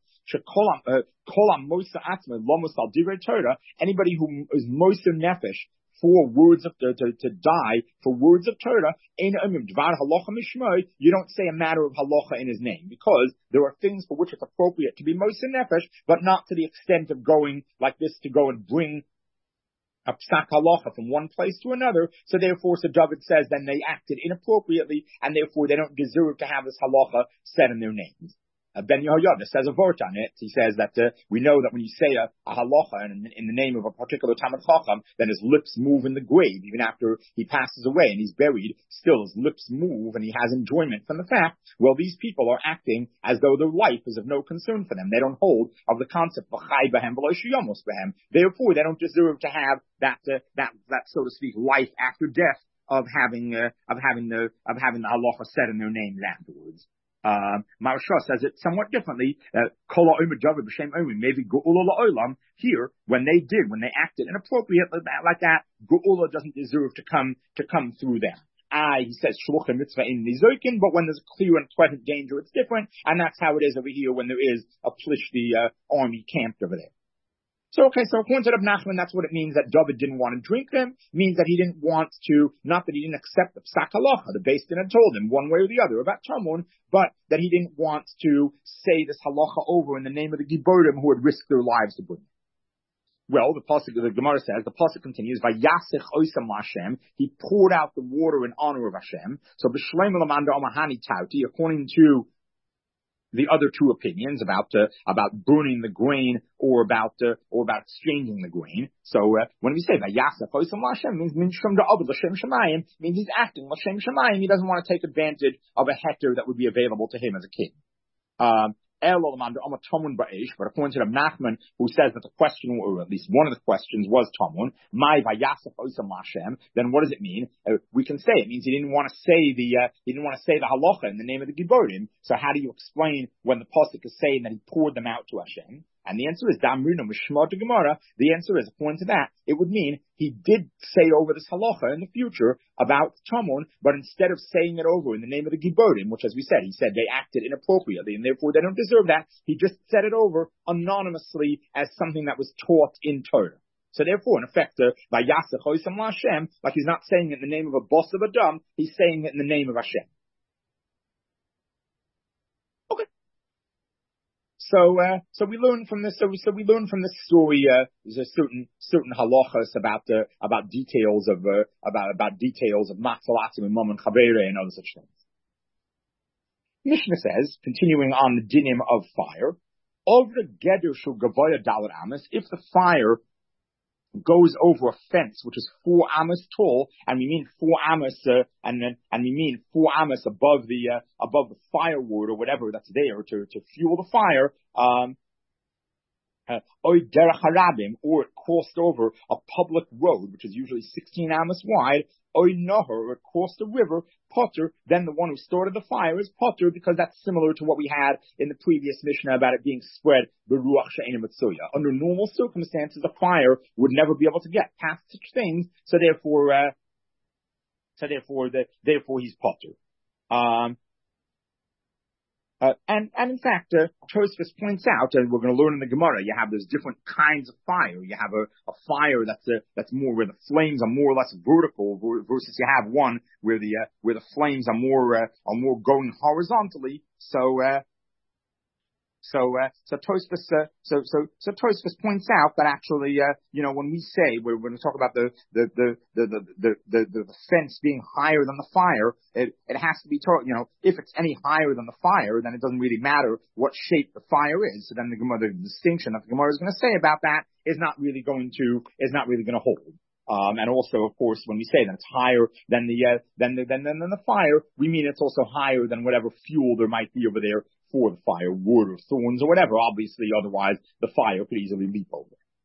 anybody who is Moser Nefesh for words of to die for words of Torah, you don't say a matter of halacha in his name, because there are things for which it's appropriate to be Moser Nefesh, but not to the extent of going like this to go and bring a psak halacha from one place to another. So therefore, so David says, then they acted inappropriately, and therefore they don't deserve to have this halacha said in their names. Ben Yehoyada says a vort on it. He says that we know that when you say a halacha in the name of a particular Talmid Chacham, then his lips move in the grave. Even after he passes away and he's buried, still his lips move and he has enjoyment from the fact, well, these people are acting as though their life is of no concern for them. They don't hold of the concept of chai b'hem v'lo shiyamos b'hem. Therefore, they don't deserve to have that so to speak life after death of having the halacha said in their names afterwards. Maharsha says it somewhat differently. Maybe here, when they acted inappropriately like that, Geula doesn't deserve to come through them. He says shluchim mitzvah in nizokin, but when there's a clear and present danger, it's different, and that's how it is over here when there is a plishti army camped over there. So according to Reb Nachman, that's what it means that David didn't want to drink them, means that he didn't want to, not that he didn't accept the psak halacha, the Beis Din had told him one way or the other about Tamun, but that he didn't want to say this halacha over in the name of the Giborim who had risked their lives to bring it. Well, the Gemara says, the pasuk continues, Vayasich oisam Hashem, he poured out the water in honor of Hashem. So b'shleim l'manda amahani tauti, according to the other two opinions about burning the grain or about exchanging the grain. So when we say Vayasech Oisam Lashem means Shem Da'avad L'Shem Shemayim, means he's acting L'Shem Shemayim. He doesn't want to take advantage of a heter that would be available to him as a king. But according to Reb Nachman, who says that the question, or at least one of the questions, was Tamun, my Vayasef Oisam Lashem, then what does it mean? We can say it means he didn't want to say the halacha in the name of the Giborim. So how do you explain when the pasuk is saying that he poured them out to Hashem? And the answer is Damrina Mishma to Gemara. The answer is, according to that, it would mean he did say over this halacha in the future about Tamun, but instead of saying it over in the name of the Giborim, which, as we said, he said they acted inappropriately and therefore they don't deserve that, he just said it over anonymously as something that was taught in Torah. So therefore, in effect, by Yasech Hoysam Hashem, like he's not saying it in the name of a boss of Adam, he's saying it in the name of Hashem. Okay. So we learn from this. So we learn from this story. There's a certain halachas about details of matzalatim and mamon chavere and other such things. Mishnah says, continuing on the dinim of fire, over geder shul gavoya dalet amas, if the fire goes over a fence which is 4 amos tall, and we mean 4 amos, and we mean 4 amos above the firewood or whatever that's there to fuel the fire. or it crossed over a public road, which is usually 16 amos wide, or it crossed a river, potter, then the one who started the fire is potter, because that's similar to what we had in the previous Mishnah about it being spread beruach she'eina mitzuya. Under normal circumstances, the fire would never be able to get past such things, so therefore he's potter. And in fact, Tosfos points out, and we're going to learn in the Gemara, you have those different kinds of fire. You have a fire that's more where the flames are more or less vertical, versus you have one where the flames are more going horizontally. So Tosfos points out that actually, when we say we're going to talk about the fence being higher than the fire, it has to be taught. If it's any higher than the fire, then it doesn't really matter what shape the fire is. So then the distinction that the Gemara is going to say about that is not really going to hold. And also, of course, when we say that it's higher than the fire, we mean it's also higher than whatever fuel there might be over there for the fire, wood or thorns or whatever. Obviously, otherwise the fire could easily leap over.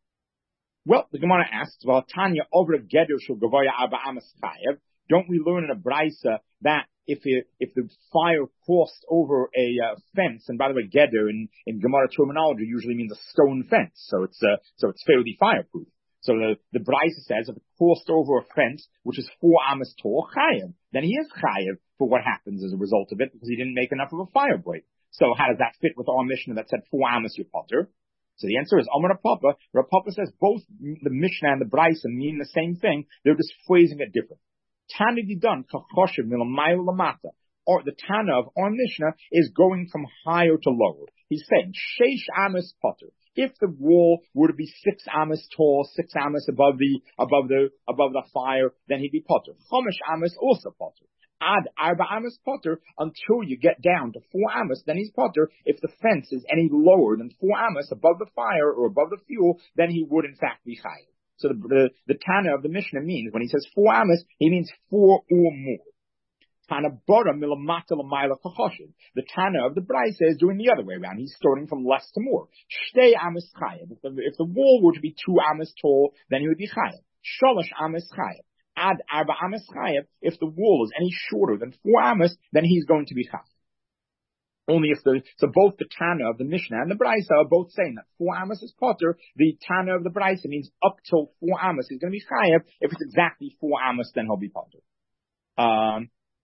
Well, the Gemara asks, "Well, Tanya over geder shel gavoya arba amas chayev." Don't we learn in a brisa that if the fire crossed over a fence, and by the way, geder in Gemara terminology usually means a stone fence, so it's fairly fireproof. So the brisa says if it crossed over a fence which is 4 amas tall, chayev, then he is chayev for what happens as a result of it, because he didn't make enough of a fire break. So how does that fit with our Mishnah that said 4 amas you're potter? So the answer is Amar Papa. Rav Papa says both the Mishnah and the brisa mean the same thing. They're just phrasing it different. Tana didon kachoshev milamayla lamata. Or the Tana of our Mishnah is going from higher to lower. He's saying sheish amas potter. If the wall were to be 6 amas tall, 6 amas above the fire, then he'd be potter. Chomesh amas also potter. Ad arba amas potter, until you get down to 4 amas, then he's potter. If the fence is any lower than 4 amas above the fire or above the fuel, then he would in fact be chayav. So the Tana of the Mishnah means, when he says 4 amas, he means 4 or more. Tana bora milamata l'mayla kachoshev. The Tana of the brisa is doing the other way around. He's starting from less to more. Shtei amas chayav. If the wall were to be 2 amas tall, then he would be chayav. Shalosh amas chayav. Ad arba amas chayav. If the wall is any shorter than 4 amas, then he's going to be chayav. Only so both the Tana of the Mishnah and the brisa are both saying that 4 amas is potter. The Tana of the brisa means up till 4 amas he's going to be chayav. If it's exactly 4 amas, then he'll be potter.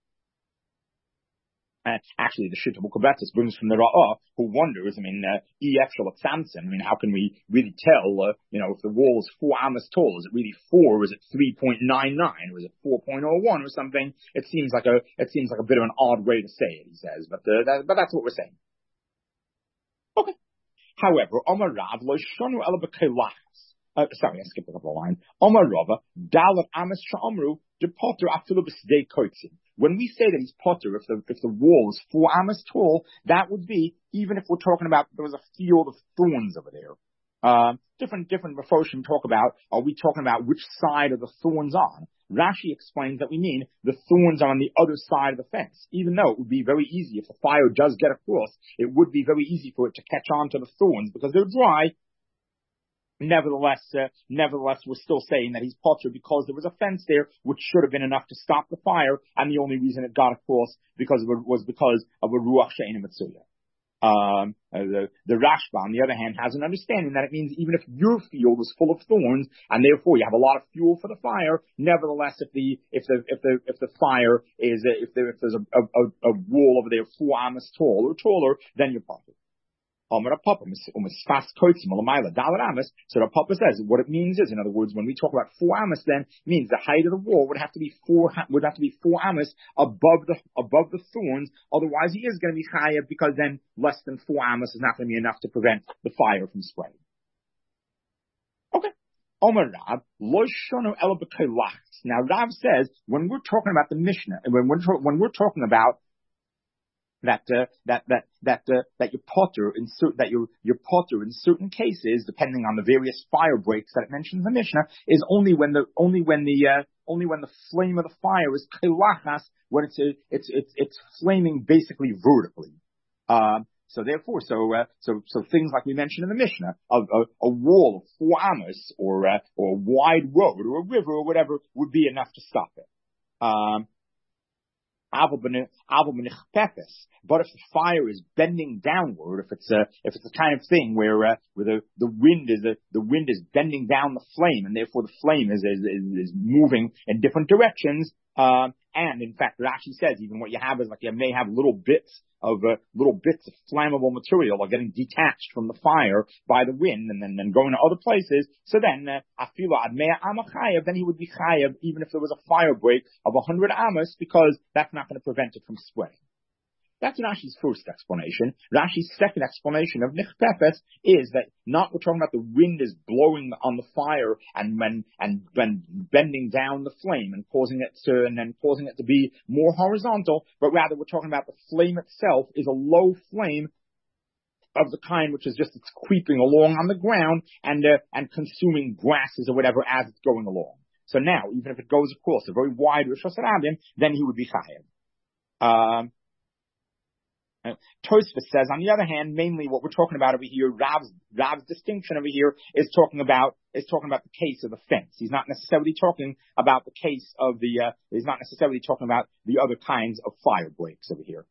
Actually, the Shita Bukovetis brings from the Ra'ah, who wonders, EF Shalat Samson, how can we really tell, if the wall is 4 amas tall, is it really 4, or is it 3.99, or is it 4.01 or something? It seems like a bit of an odd way to say it, he says, but that's what we're saying. Okay. However, Omar Rav, lo shonu ela b'kelachas. Sorry, I skipped a couple of lines. Omar Rava, dalat amas sha'amru, de potter afilu b'sdei koitzin. When we say that he's potter, if the wall is 4 amas tall, that would be, even if we're talking about, there was a field of thorns over there. Different Mephoshim talk about, are we talking about which side are the thorns on? Rashi explains that we mean the thorns are on the other side of the fence. Even though it would be very easy, if the fire does get across, it would be very easy for it to catch on to the thorns because they're dry. Nevertheless, we're still saying that he's potter because there was a fence there which should have been enough to stop the fire, and the only reason it got across was because of a ruach she'eina mitzuya. The Rashba, on the other hand, has an understanding that it means even if your field is full of thorns and therefore you have a lot of fuel for the fire, nevertheless, if the fire is if there's a wall over there 4 amas tall or taller, then you're potter. So the Papa says what it means is, in other words, when we talk about 4 amas, then means the height of the wall would have to be 4 amas above the thorns. Otherwise, he is going to be chayav, because then less than 4 amas is not going to be enough to prevent the fire from spreading. Okay. Omer Rav, lo shono ela b'kelachas. Now Rav says when we're talking about the Mishnah, and when we're talking about that you're potter in certain cases, depending on the various fire breaks that it mentions in the Mishnah, is only when the flame of the fire is kelachas, when it's flaming basically vertically. So therefore, so things like we mentioned in the Mishnah, a wall of 4 amos, or a wide road, or a river, or whatever, would be enough to stop it. But if the fire is bending downward, if it's a kind of thing where the wind is bending down the flame, and therefore the flame is moving in different directions, and in fact, Rashi says even what you have is like you may have little bits of flammable material are getting detached from the fire by the wind and then going to other places. So then, afilu ad mea ama chayav, then he would be chayav even if there was a fire break of 100 amos, because that's not going to prevent it from spreading. That's Rashi's first explanation. Rashi's second explanation of nichpefes is that we're talking about the wind is blowing on the fire and bending down the flame and causing it to be more horizontal, but rather we're talking about the flame itself is a low flame of the kind which is just it's creeping along on the ground and consuming grasses or whatever as it's going along. So now, even if it goes across a very wide Rosh Hashanah, then he would be chayav. Tosfos says, on the other hand, mainly what we're talking about over here, Rav's distinction over here is talking about the case of the fence. He's not necessarily talking about the case of he's not necessarily talking about the other kinds of fire breaks over here.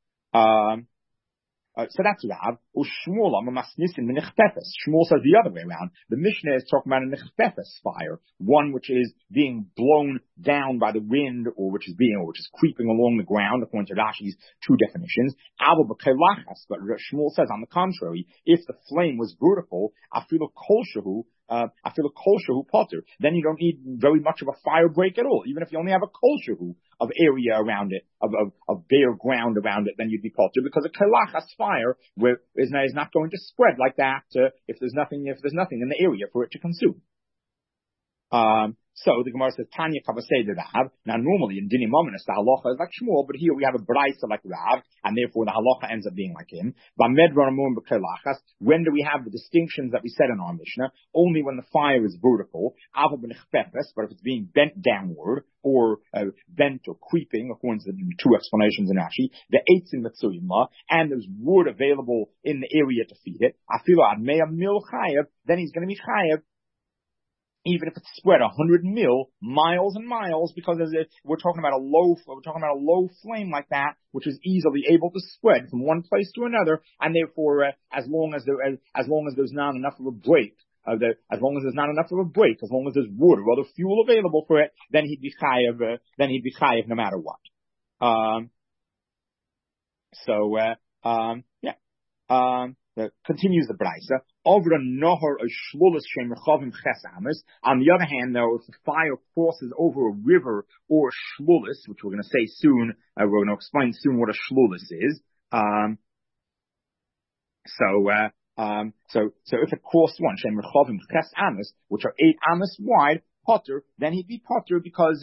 So that's Rav. Shmuel says the other way around. The Mishnah is talking about a nichpefes fire, one which is being blown down by the wind, or which is creeping along the ground, according to Rashi's two definitions. But Shmuel says, on the contrary, if the flame was vertical, afilu kol shehu potter, then you don't need very much of a fire break at all. Even if you only have a kol shehu of area around it, of bare ground around it, then you'd be potter, because a kelachas fire is not going to spread like that if there's nothing in the area for it to consume. So the Gemara says, Tanya Kavasei de Rav. Now normally in Dinim Ominous the halacha is like Shmuel, but here we have a brayso like Rav, and therefore the halacha ends up being like him. When do we have the distinctions that we said in our Mishnah? Only when the fire is vertical, but if it's being bent downward, or bent or creeping, according to the two explanations in Rashi, the eitzim mitzuyimah, and there's wood available in the area to feed it, afilu ad mea mil chayav, then he's going to be chayav, even if it's spread 100 miles and miles, because we're talking about a low flame like that, which is easily able to spread from one place to another, and therefore, as long as there's not enough of a break, as long as there's wood or other fuel available for it, then he'd be chayav no matter what. Continues the brayso. On the other hand, though, if the fire crosses over a river or a shlulis, which we're going to say soon, we're going to explain soon what a shlulis is. So if it crossed one, shem rechavim ches amos, which are 8 amos wide, potter, then he'd be potter because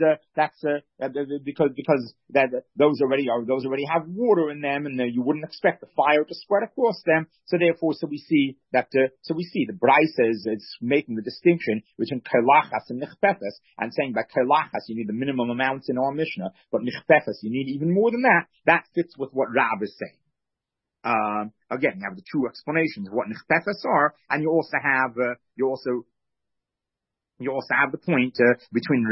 those already have water in them, and you wouldn't expect the fire to spread across them. So therefore, we see the brayso is making the distinction between kelachas and nichpefes, and saying by kelachas you need the minimum amounts in our Mishnah, but nichpefes you need even more than that. That fits with what Rav is saying. Again, you have the two explanations of what nichpefes are, and you also have the point between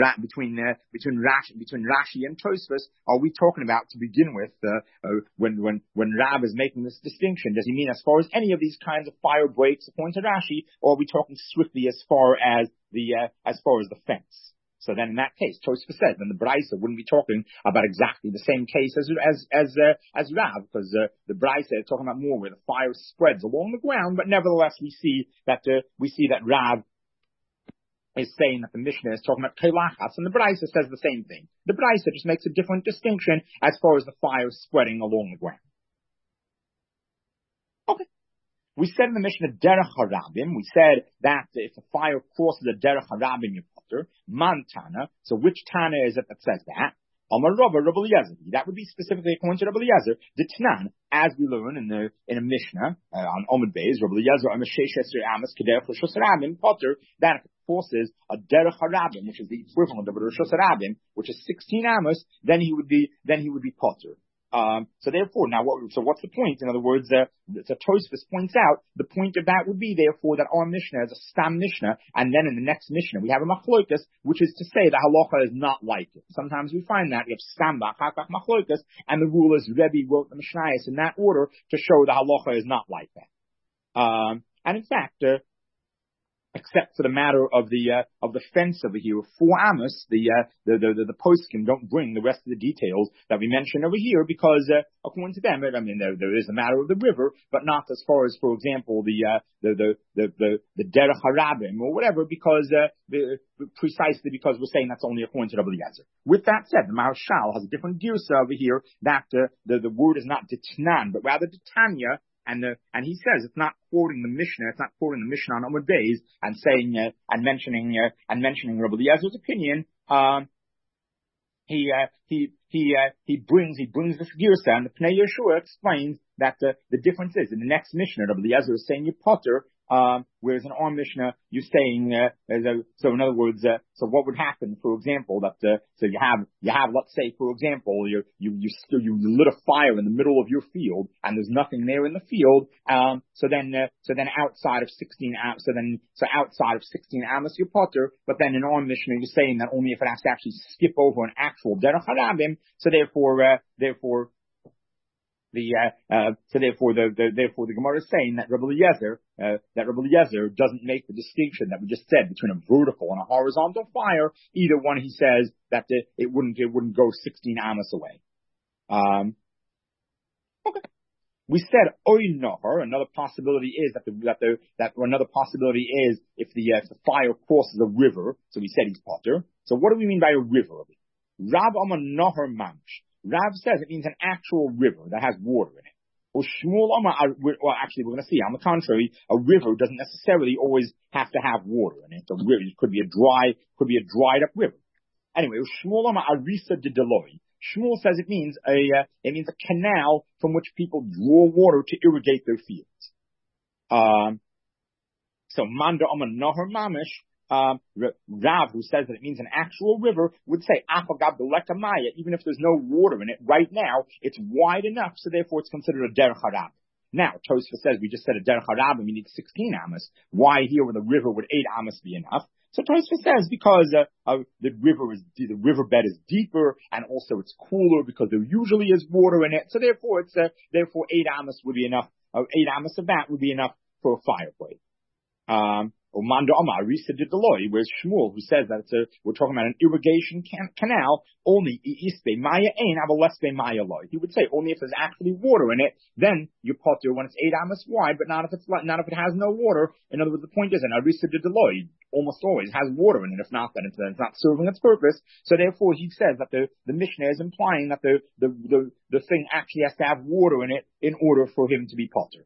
Rashi and Tosfos. Are we talking about, to begin with, when Rav is making this distinction? Does he mean as far as any of these kinds of fire breaks according to Rashi, or are we talking strictly as far as the fence? So then, in that case, Tosfos says then the brayso wouldn't be talking about exactly the same case as Rav, because the brayso is talking about more where the fire spreads along the ground. But nevertheless, we see that Rav is saying that the Mishnah is talking about kelachas, and the brayso says the same thing. The brayso just makes a different distinction as far as the fire spreading along the ground. Okay. We said in the Mishnah derech harabim, we said that if the fire crosses a derech harabim, you potter. Man Tana, so which Tana is it that says that? Amar Rabba Eliezer. That would be specifically according to Rabbi Eliezer. The Tanan, as we learn in a Mishnah on Omid Beis, Rabbi Eliezer Amar Sheishes Amos Kederech Rosh Hashanah potter, that if it forces a derech harabim, which is the equivalent of a Rosh Hashanah, which is 16 amos, then he would be potter. So therefore, what's the point? In other words, so Tosfos points out, the point of that would be, therefore, that our Mishnah is a Stam Mishnah, and then in the next Mishnah, we have a Machlokas, which is to say the halacha is not like it. Sometimes we find that, we have Stam B'Chakach Machlokas, and the rule is Rebbe wrote the Mishnayos in that order to show the halacha is not like that. And in fact, except for the matter of the fence over here, 4 amos, the poskim don't bring the rest of the details that we mentioned over here because, according to them, there is a matter of the river, but not as far as, for example, the derech harabim or whatever, because, precisely because we're saying that's only according to Rabbi Eliezer. With that said, the Maharshal has a different girsa over here that, the word is not ditnan, but rather ditanya. And he says it's not quoting the Mishnah, it's not quoting the Mishnah on Amud Beis and saying, and mentioning Rabbi Eliezer's opinion. He brings this girsa, and the Pnei Yeshua explains that the difference is in the next Mishnah, Rabbi Eliezer is saying you potter, whereas in our Mishnah you're saying, so in other words, so what would happen, for example, that so you have let's say, for example, you lit a fire in the middle of your field and there's nothing there in the field, so then outside of 16 amos you potter, but then in our Mishnah you're saying that only if it has to actually skip over an actual derech harabim, so therefore the Gemara is saying that Rabbi Eliezer doesn't make the distinction that we just said between a vertical and a horizontal fire. Either one, he says that it wouldn't go 16 amos away. Okay. We said oy nahar. Another possibility is if the fire crosses a river. So we said he's potter. So what do we mean by a river? Rab Amar nahar mamish. Rav says it means an actual river that has water in it. Or Shmuel Amar, well, actually, we're going to see. On the contrary, a river doesn't necessarily always have to have water in it. A river could be a dried up river. Anyway, Shmuel Amar Arisa de Deloy. Shmuel says it means a canal from which people draw water to irrigate their fields. So Manda Amar Nahar Mamish. Rav, who says that it means an actual river, would say, even if there's no water in it right now, it's wide enough, so therefore it's considered a derech harabim. Now, Tosfos says we just said a derech harabim, you need 16 amos. Why here with a river would 8 amos be enough? So Tosfos says because the riverbed is deeper and also it's cooler because there usually is water in it. So therefore 8 amos would be enough. 8 amos of that would be enough for a fireplace. Manda Amar Risa de Deloy, whereas Shmuel, who says that we're talking about an irrigation canal, only ispe maya ein avalespe maya loy. He would say only if there's actually water in it, then you potter when it's 8 amos wide, but not if it has no water. In other words, the point is, an Arisa de Deloy almost always has water in it. If not, then it's not serving its purpose. So therefore, he says that the Mishnah is implying that the thing actually has to have water in it in order for him to be potter.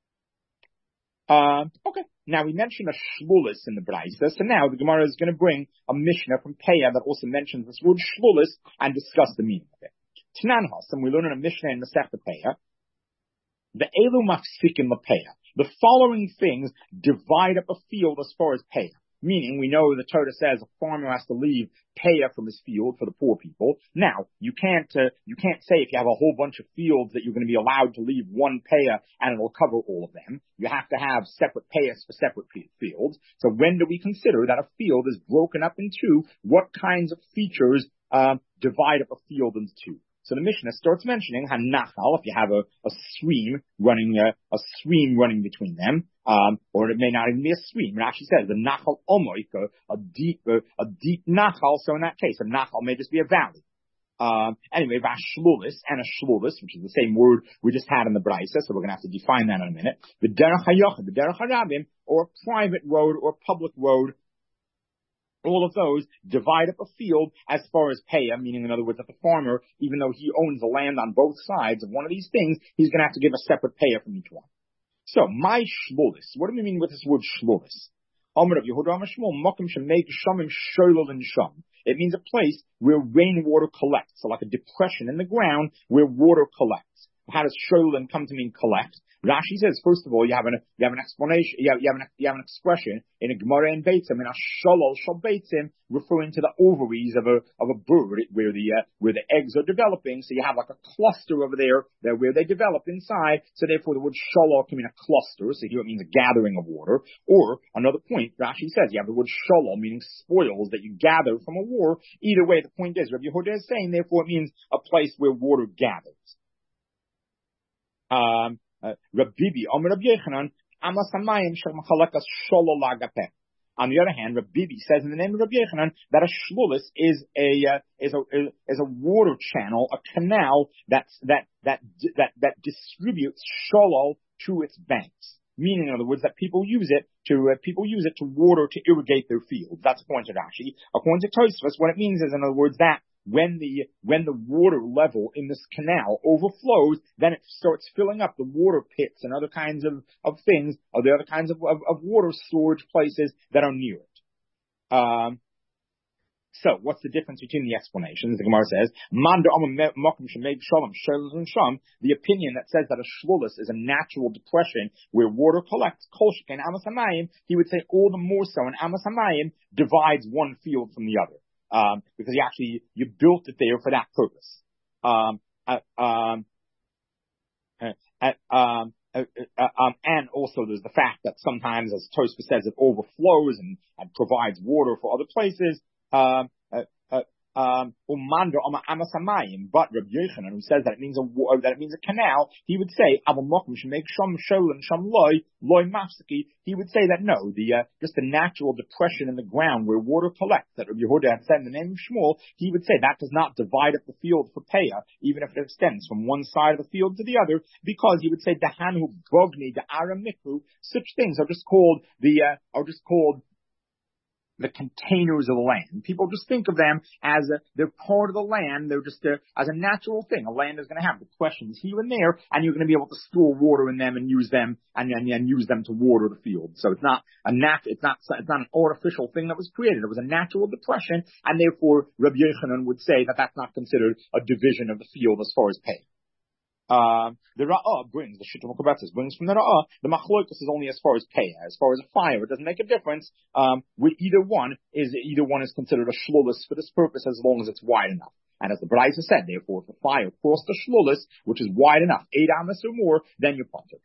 Okay. Now we mentioned a shlulis in the Braisa, so now the Gemara is going to bring a Mishnah from Peah that also mentions this word shlulis and discuss the meaning of it. Tananhas, and we learn in a Mishnah in Masechta Peah, the elu mafsikin lepeah. The following things divide up a field as far as Peah. Meaning, we know the Torah says a farmer has to leave payah from his field for the poor people. Now, you can't say if you have a whole bunch of fields that you're going to be allowed to leave one payah and it'll cover all of them. You have to have separate payahs for separate fields. So when do we consider that a field is broken up in two? What kinds of features divide up a field into two? So the Mishnah starts mentioning hanachal, if you have a stream running between them, or it may not even be a stream. Rashi says the nachal omoik, a deep nachal. So in that case, a nachal may just be a valley. Anyway, vashlulis and a shlulis, which is the same word we just had in the Braisa, so we're going to have to define that in a minute. The derech hayochid, the derech harabim, or private road or public road. All of those divide up a field as far as payah, meaning in other words that the farmer, even though he owns the land on both sides of one of these things, he's going to have to give a separate payah from each one. So, my shlulis, what do we mean with this word shlulis? It means a place where rainwater collects, so like a depression in the ground where water collects. How does sholin come to mean collect? Rashi says, first of all, you have an explanation, you have an expression in a Gemara in Beitzim, in a Sholol Shal Beitzim, referring to the ovaries of a bird where the eggs are developing. So you have like a cluster over there where they develop inside. So therefore the word Sholol can mean a cluster. So here it means a gathering of water. Or another point, Rashi says you have the word Sholol meaning spoils that you gather from a war. Either way, the point is, Rabbi Yehuda is saying, therefore it means a place where water gathers. Rabbi Omer Rabbi Yechanan, Amas Hamayim Shel Machalakas Sholol Lagapeh. On the other hand, Rabbi Bibi says in the name of Rabbi Yechanan that a shlulis is a water channel, a canal that distributes sholol to its banks. Meaning, in other words, that people use it to water, to irrigate their fields. That's according to Rashi. According to Tosfos, what it means is, in other words, that when the water level in this canal overflows, then it starts filling up the water pits and other kinds of things, or the other kinds of water storage places that are near it. So, what's the difference between the explanations? The Gemara says, the opinion that says that a shlulis is a natural depression where water collects, he would say all the more so, and Amas Hamayim divides one field from the other. Because you built it there for that purpose. And also there's the fact that sometimes, as Tosfos says, it overflows and provides water for other places. But Rabbi Yechanan, who says that it means a canal, he would say, he would say that no, just the natural depression in the ground where water collects, that Rabbi Yehuda had said in the name of Shmuel, he would say that does not divide up the field for Peah, even if it extends from one side of the field to the other, because he would say Dahanu Bogni, the Aramikhu, such things are just called the containers of the land. People just think of them as they're part of the land. They're just as a natural thing. A land is going to have depressions here and there, and you're going to be able to store water in them and use them and use them to water the field. So it's not it's not an artificial thing that was created. It was a natural depression, and therefore Rabbi Yechanan would say that that's not considered a division of the field as far as pay. The Ra'ah brings, the Shittim Kobetzes brings from the Ra'ah, the Machlokas is only as far as Peah. As far as a fire, it doesn't make a difference. With either one is considered a shlulis for this purpose as long as it's wide enough. And as the Braisa said, therefore, if the fire crossed the shlulis, which is wide enough, 8 amas or more, then you're punted.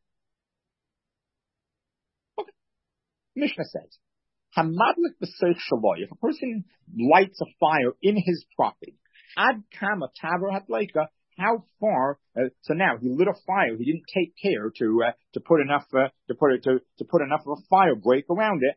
Okay. Mishnah says, Hamadlik b'seich shaloi, if a person lights a fire in his property, ad kama taver hadleika, how far? So now he lit a fire. He didn't take care to put enough of a fire break around it.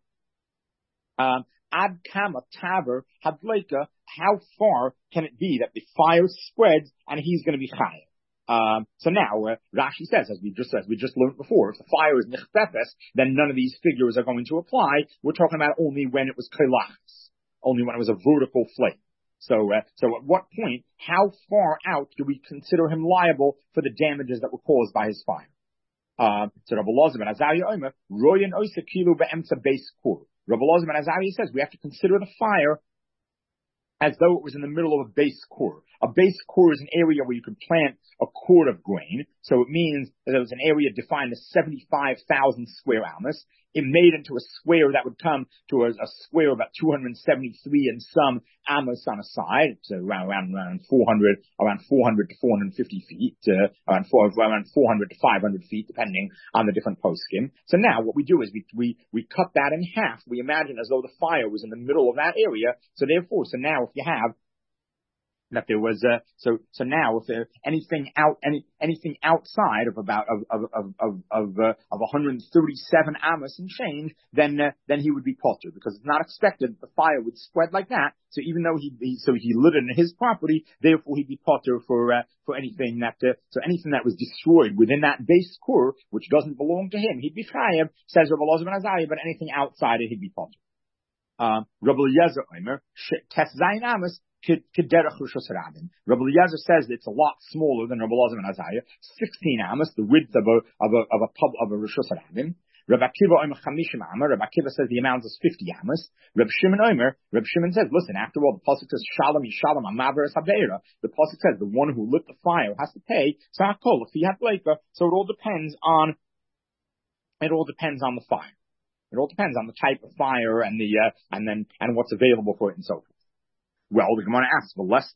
Ad kama taver hadleika. How far can it be that the fire spreads and he's going to be chayav? So now Rashi says, as we just learned before, if the fire is nichbefes, then none of these figures are going to apply. We're talking about only when it was kelachs, only when it was a vertical flame. So at what point, how far out do we consider him liable for the damages that were caused by his fire? So Rabbi Elazar ben Azariah Omer, Royan Oisa Kilu be'emtza beis kur. Rabbi Elazar ben Azariah says we have to consider the fire as though it was in the middle of a base core. A base core is an area where you can plant a cord of grain. So it means that it was an area defined as 75,000 square amas. It made into a square that would come to a square about 273 and some amas on a side. So around 400 to 450 feet, around 400 to 500 feet, depending on the different poskim. So now what we do is we cut that in half. We imagine as though the fire was in the middle of that area. So now if you have that there was so now if there anything outside of about of 137 amos and change, then he would be potter, because it's not expected that the fire would spread like that. So even though he lit it in his property, therefore he'd be potter for anything that was destroyed within that base core, which doesn't belong to him, he'd be chayav, says Rabbi Elazar ben Azariah, but anything outside it, he'd be potter. Rabbi Eliezer Omer, Tes Zayin Amos, Kederach Rishos Rabin. Rabbi Eliezer says that it's a lot smaller than Rabbi Elazar ben Azariah, 16 Amos, the width of a Rishos Rabin. Rabbi Akiva Omer Chamishim Amar. Rabbi Akiva says the amount is 50 Amos. Rabbi Shimon Omer. Rabbi Shimon says, listen, after all, the pasuk says Shalom Yishalom Amaver Sabeira. The pasuk says the one who lit the fire has to pay. So it all depends on It all depends on the fire. It all depends on the type of fire and and what's available for it and so forth. Well, the Gemara asks, does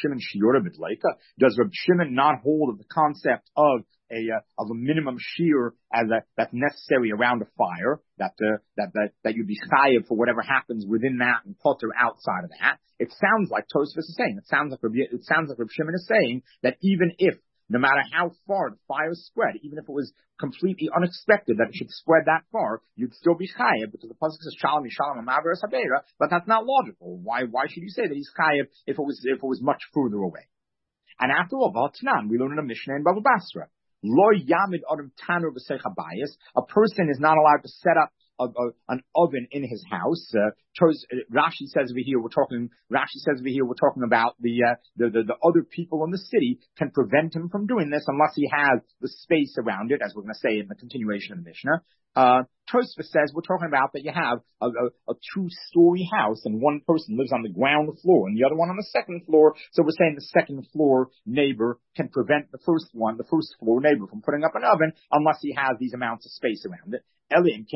Reb Shimon not hold of the concept of a minimum shear that's necessary around a fire, that you'd be chayav for whatever happens within that and potter outside of that? It sounds like Tosfos is saying. It sounds like Reb Shimon is saying that even if, no matter how far the fire is spread, even if it was completely unexpected that it should spread that far, you'd still be chayav, because the pasuk says shalom yishalom amaveres habeira. But that's not logical. Why should you say that he's chayav if it was much further away? And after all, V'Tanan, we learn in a Mishnah in Bava Basra, lo yamid adam tanur b'seich habayis. A person is not allowed to set up an oven in his house. Rashi says over here we're talking about the other people in the city can prevent him from doing this unless he has the space around it, as we're going to say in the continuation of the Mishnah. Tosfos says we're talking about that you have a two-story house and one person lives on the ground floor and the other one on the second floor. So we're saying the second floor neighbor can prevent the first floor neighbor from putting up an oven unless he has these amounts of space around it. Unless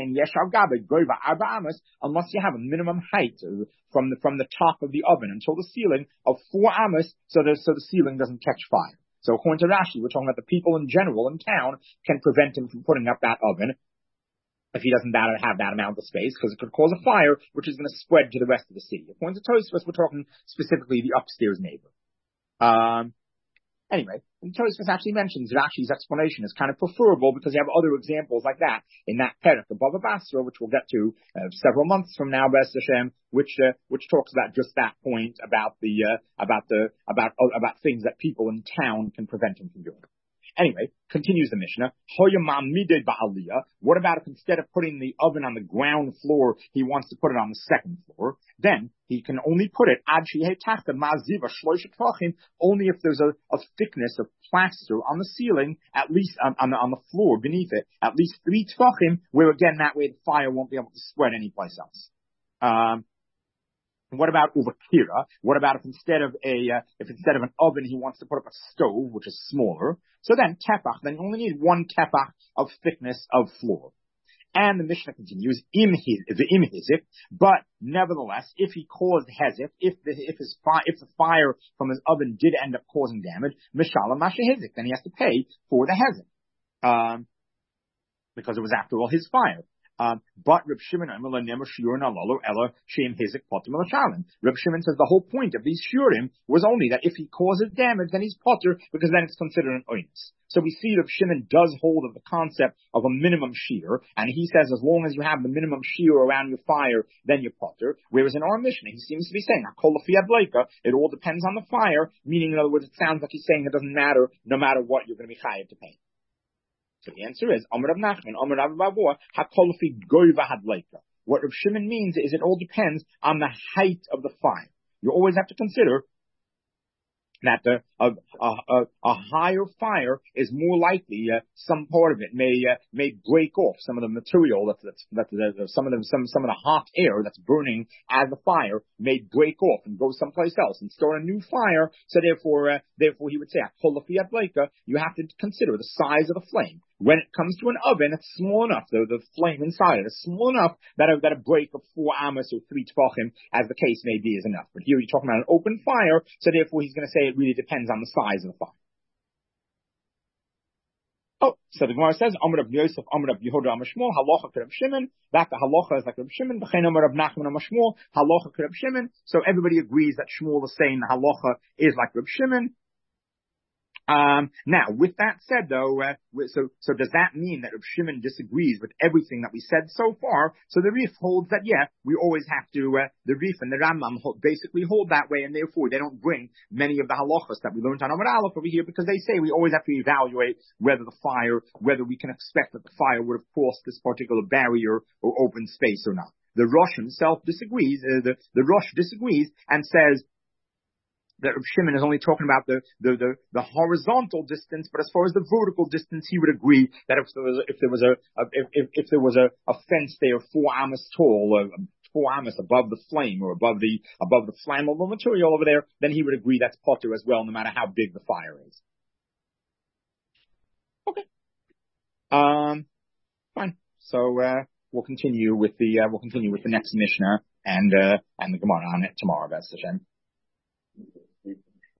you have a minimum height from the top of the oven until the ceiling of 4 amos, so the ceiling doesn't catch fire. So according to Rashi, we're talking about the people in general in town can prevent him from putting up that oven if he doesn't have that amount of space, because it could cause a fire which is going to spread to the rest of the city. According to Tosfos, we're talking specifically the upstairs neighbor. Anyway, Tosfos actually mentions Rashi's explanation is kind of preferable because you have other examples like that in that perek of Bava Basra, which we'll get to several months from now, Be'ez Hashem, which talks about just that point about things that people in town can prevent him from doing. Anyway, continues the Mishnah. What about if instead of putting the oven on the ground floor, he wants to put it on the second floor? Then he can only put it only if there's a thickness of plaster on the ceiling, at least on the floor beneath it, at least 3 tvachim, where again that way the fire won't be able to spread anyplace else. What about uvakira? What about if instead of an oven he wants to put up a stove, which is smaller? So then tefach, then you only need 1 tefach of thickness of floor. And the Mishnah continues, im hizif, but nevertheless, if he caused hezif, if the fire from his oven did end up causing damage, mishalom masha hizif, then he has to pay for the hezif, because it was after all his fire. But Reb Shimon says the whole point of these shurim was only that if he causes damage, then he's potter, because then it's considered an oinus. So we see Reb Shimon does hold of the concept of a minimum shear, and he says as long as you have the minimum shear around your fire, then you're potter. Whereas in our Mishnah, he seems to be saying, it all depends on the fire, meaning in other words, it sounds like he's saying it doesn't matter, no matter what, you're going to be chayav to pay. So the answer is, Amar Rav Nachman, Amar Rav Bavua, HaKol Goiva Hadleika. What Rav Shimon means is it all depends on the height of the fire. You always have to consider that a higher fire is more likely some part of it may break off some of the material that's some of the hot air that's burning as the fire may break off and go someplace else and start a new fire. So therefore he would say you have to consider the size of the flame. When it comes to an oven, it's small enough, the flame inside it is small enough that a break of 4 amos or 3 tvachim, as the case may be, is enough. But here you're talking about an open fire, so therefore he's going to say it really depends on the size of the fire. Oh, so the Gemara says, Amar Rav Yosef, Amar Rav Yehuda, Amar Shmuel, halacha Rav Shimon. That the halacha is like Rav Shimon. V'chein Amar Rav Nachman, Amar Shmuel, halacha Rav Shimon. So everybody agrees that Shmuel is saying the halacha is like Rav Shimon. Now, with that said, though, so does that mean that Rav Shimon disagrees with everything that we said so far? So the Rif holds that, we always have to, the Rif and the Rambam basically hold that way, and therefore they don't bring many of the halachas that we learned on Amar Aleph over here, because they say we always have to evaluate whether we can expect that the fire would have crossed this particular barrier or open space or not. The Rosh himself disagrees, the Rosh disagrees and says that Rav Shimon is only talking about the horizontal distance, but as far as the vertical distance, he would agree that if there was a fence there 4 amos tall, 4 amos above the flame or above the flammable material over there, then he would agree that's potter as well, no matter how big the fire is. Okay. Fine. So we'll continue with the next Mishnah and the Gemara on it tomorrow, B'ez Hashem.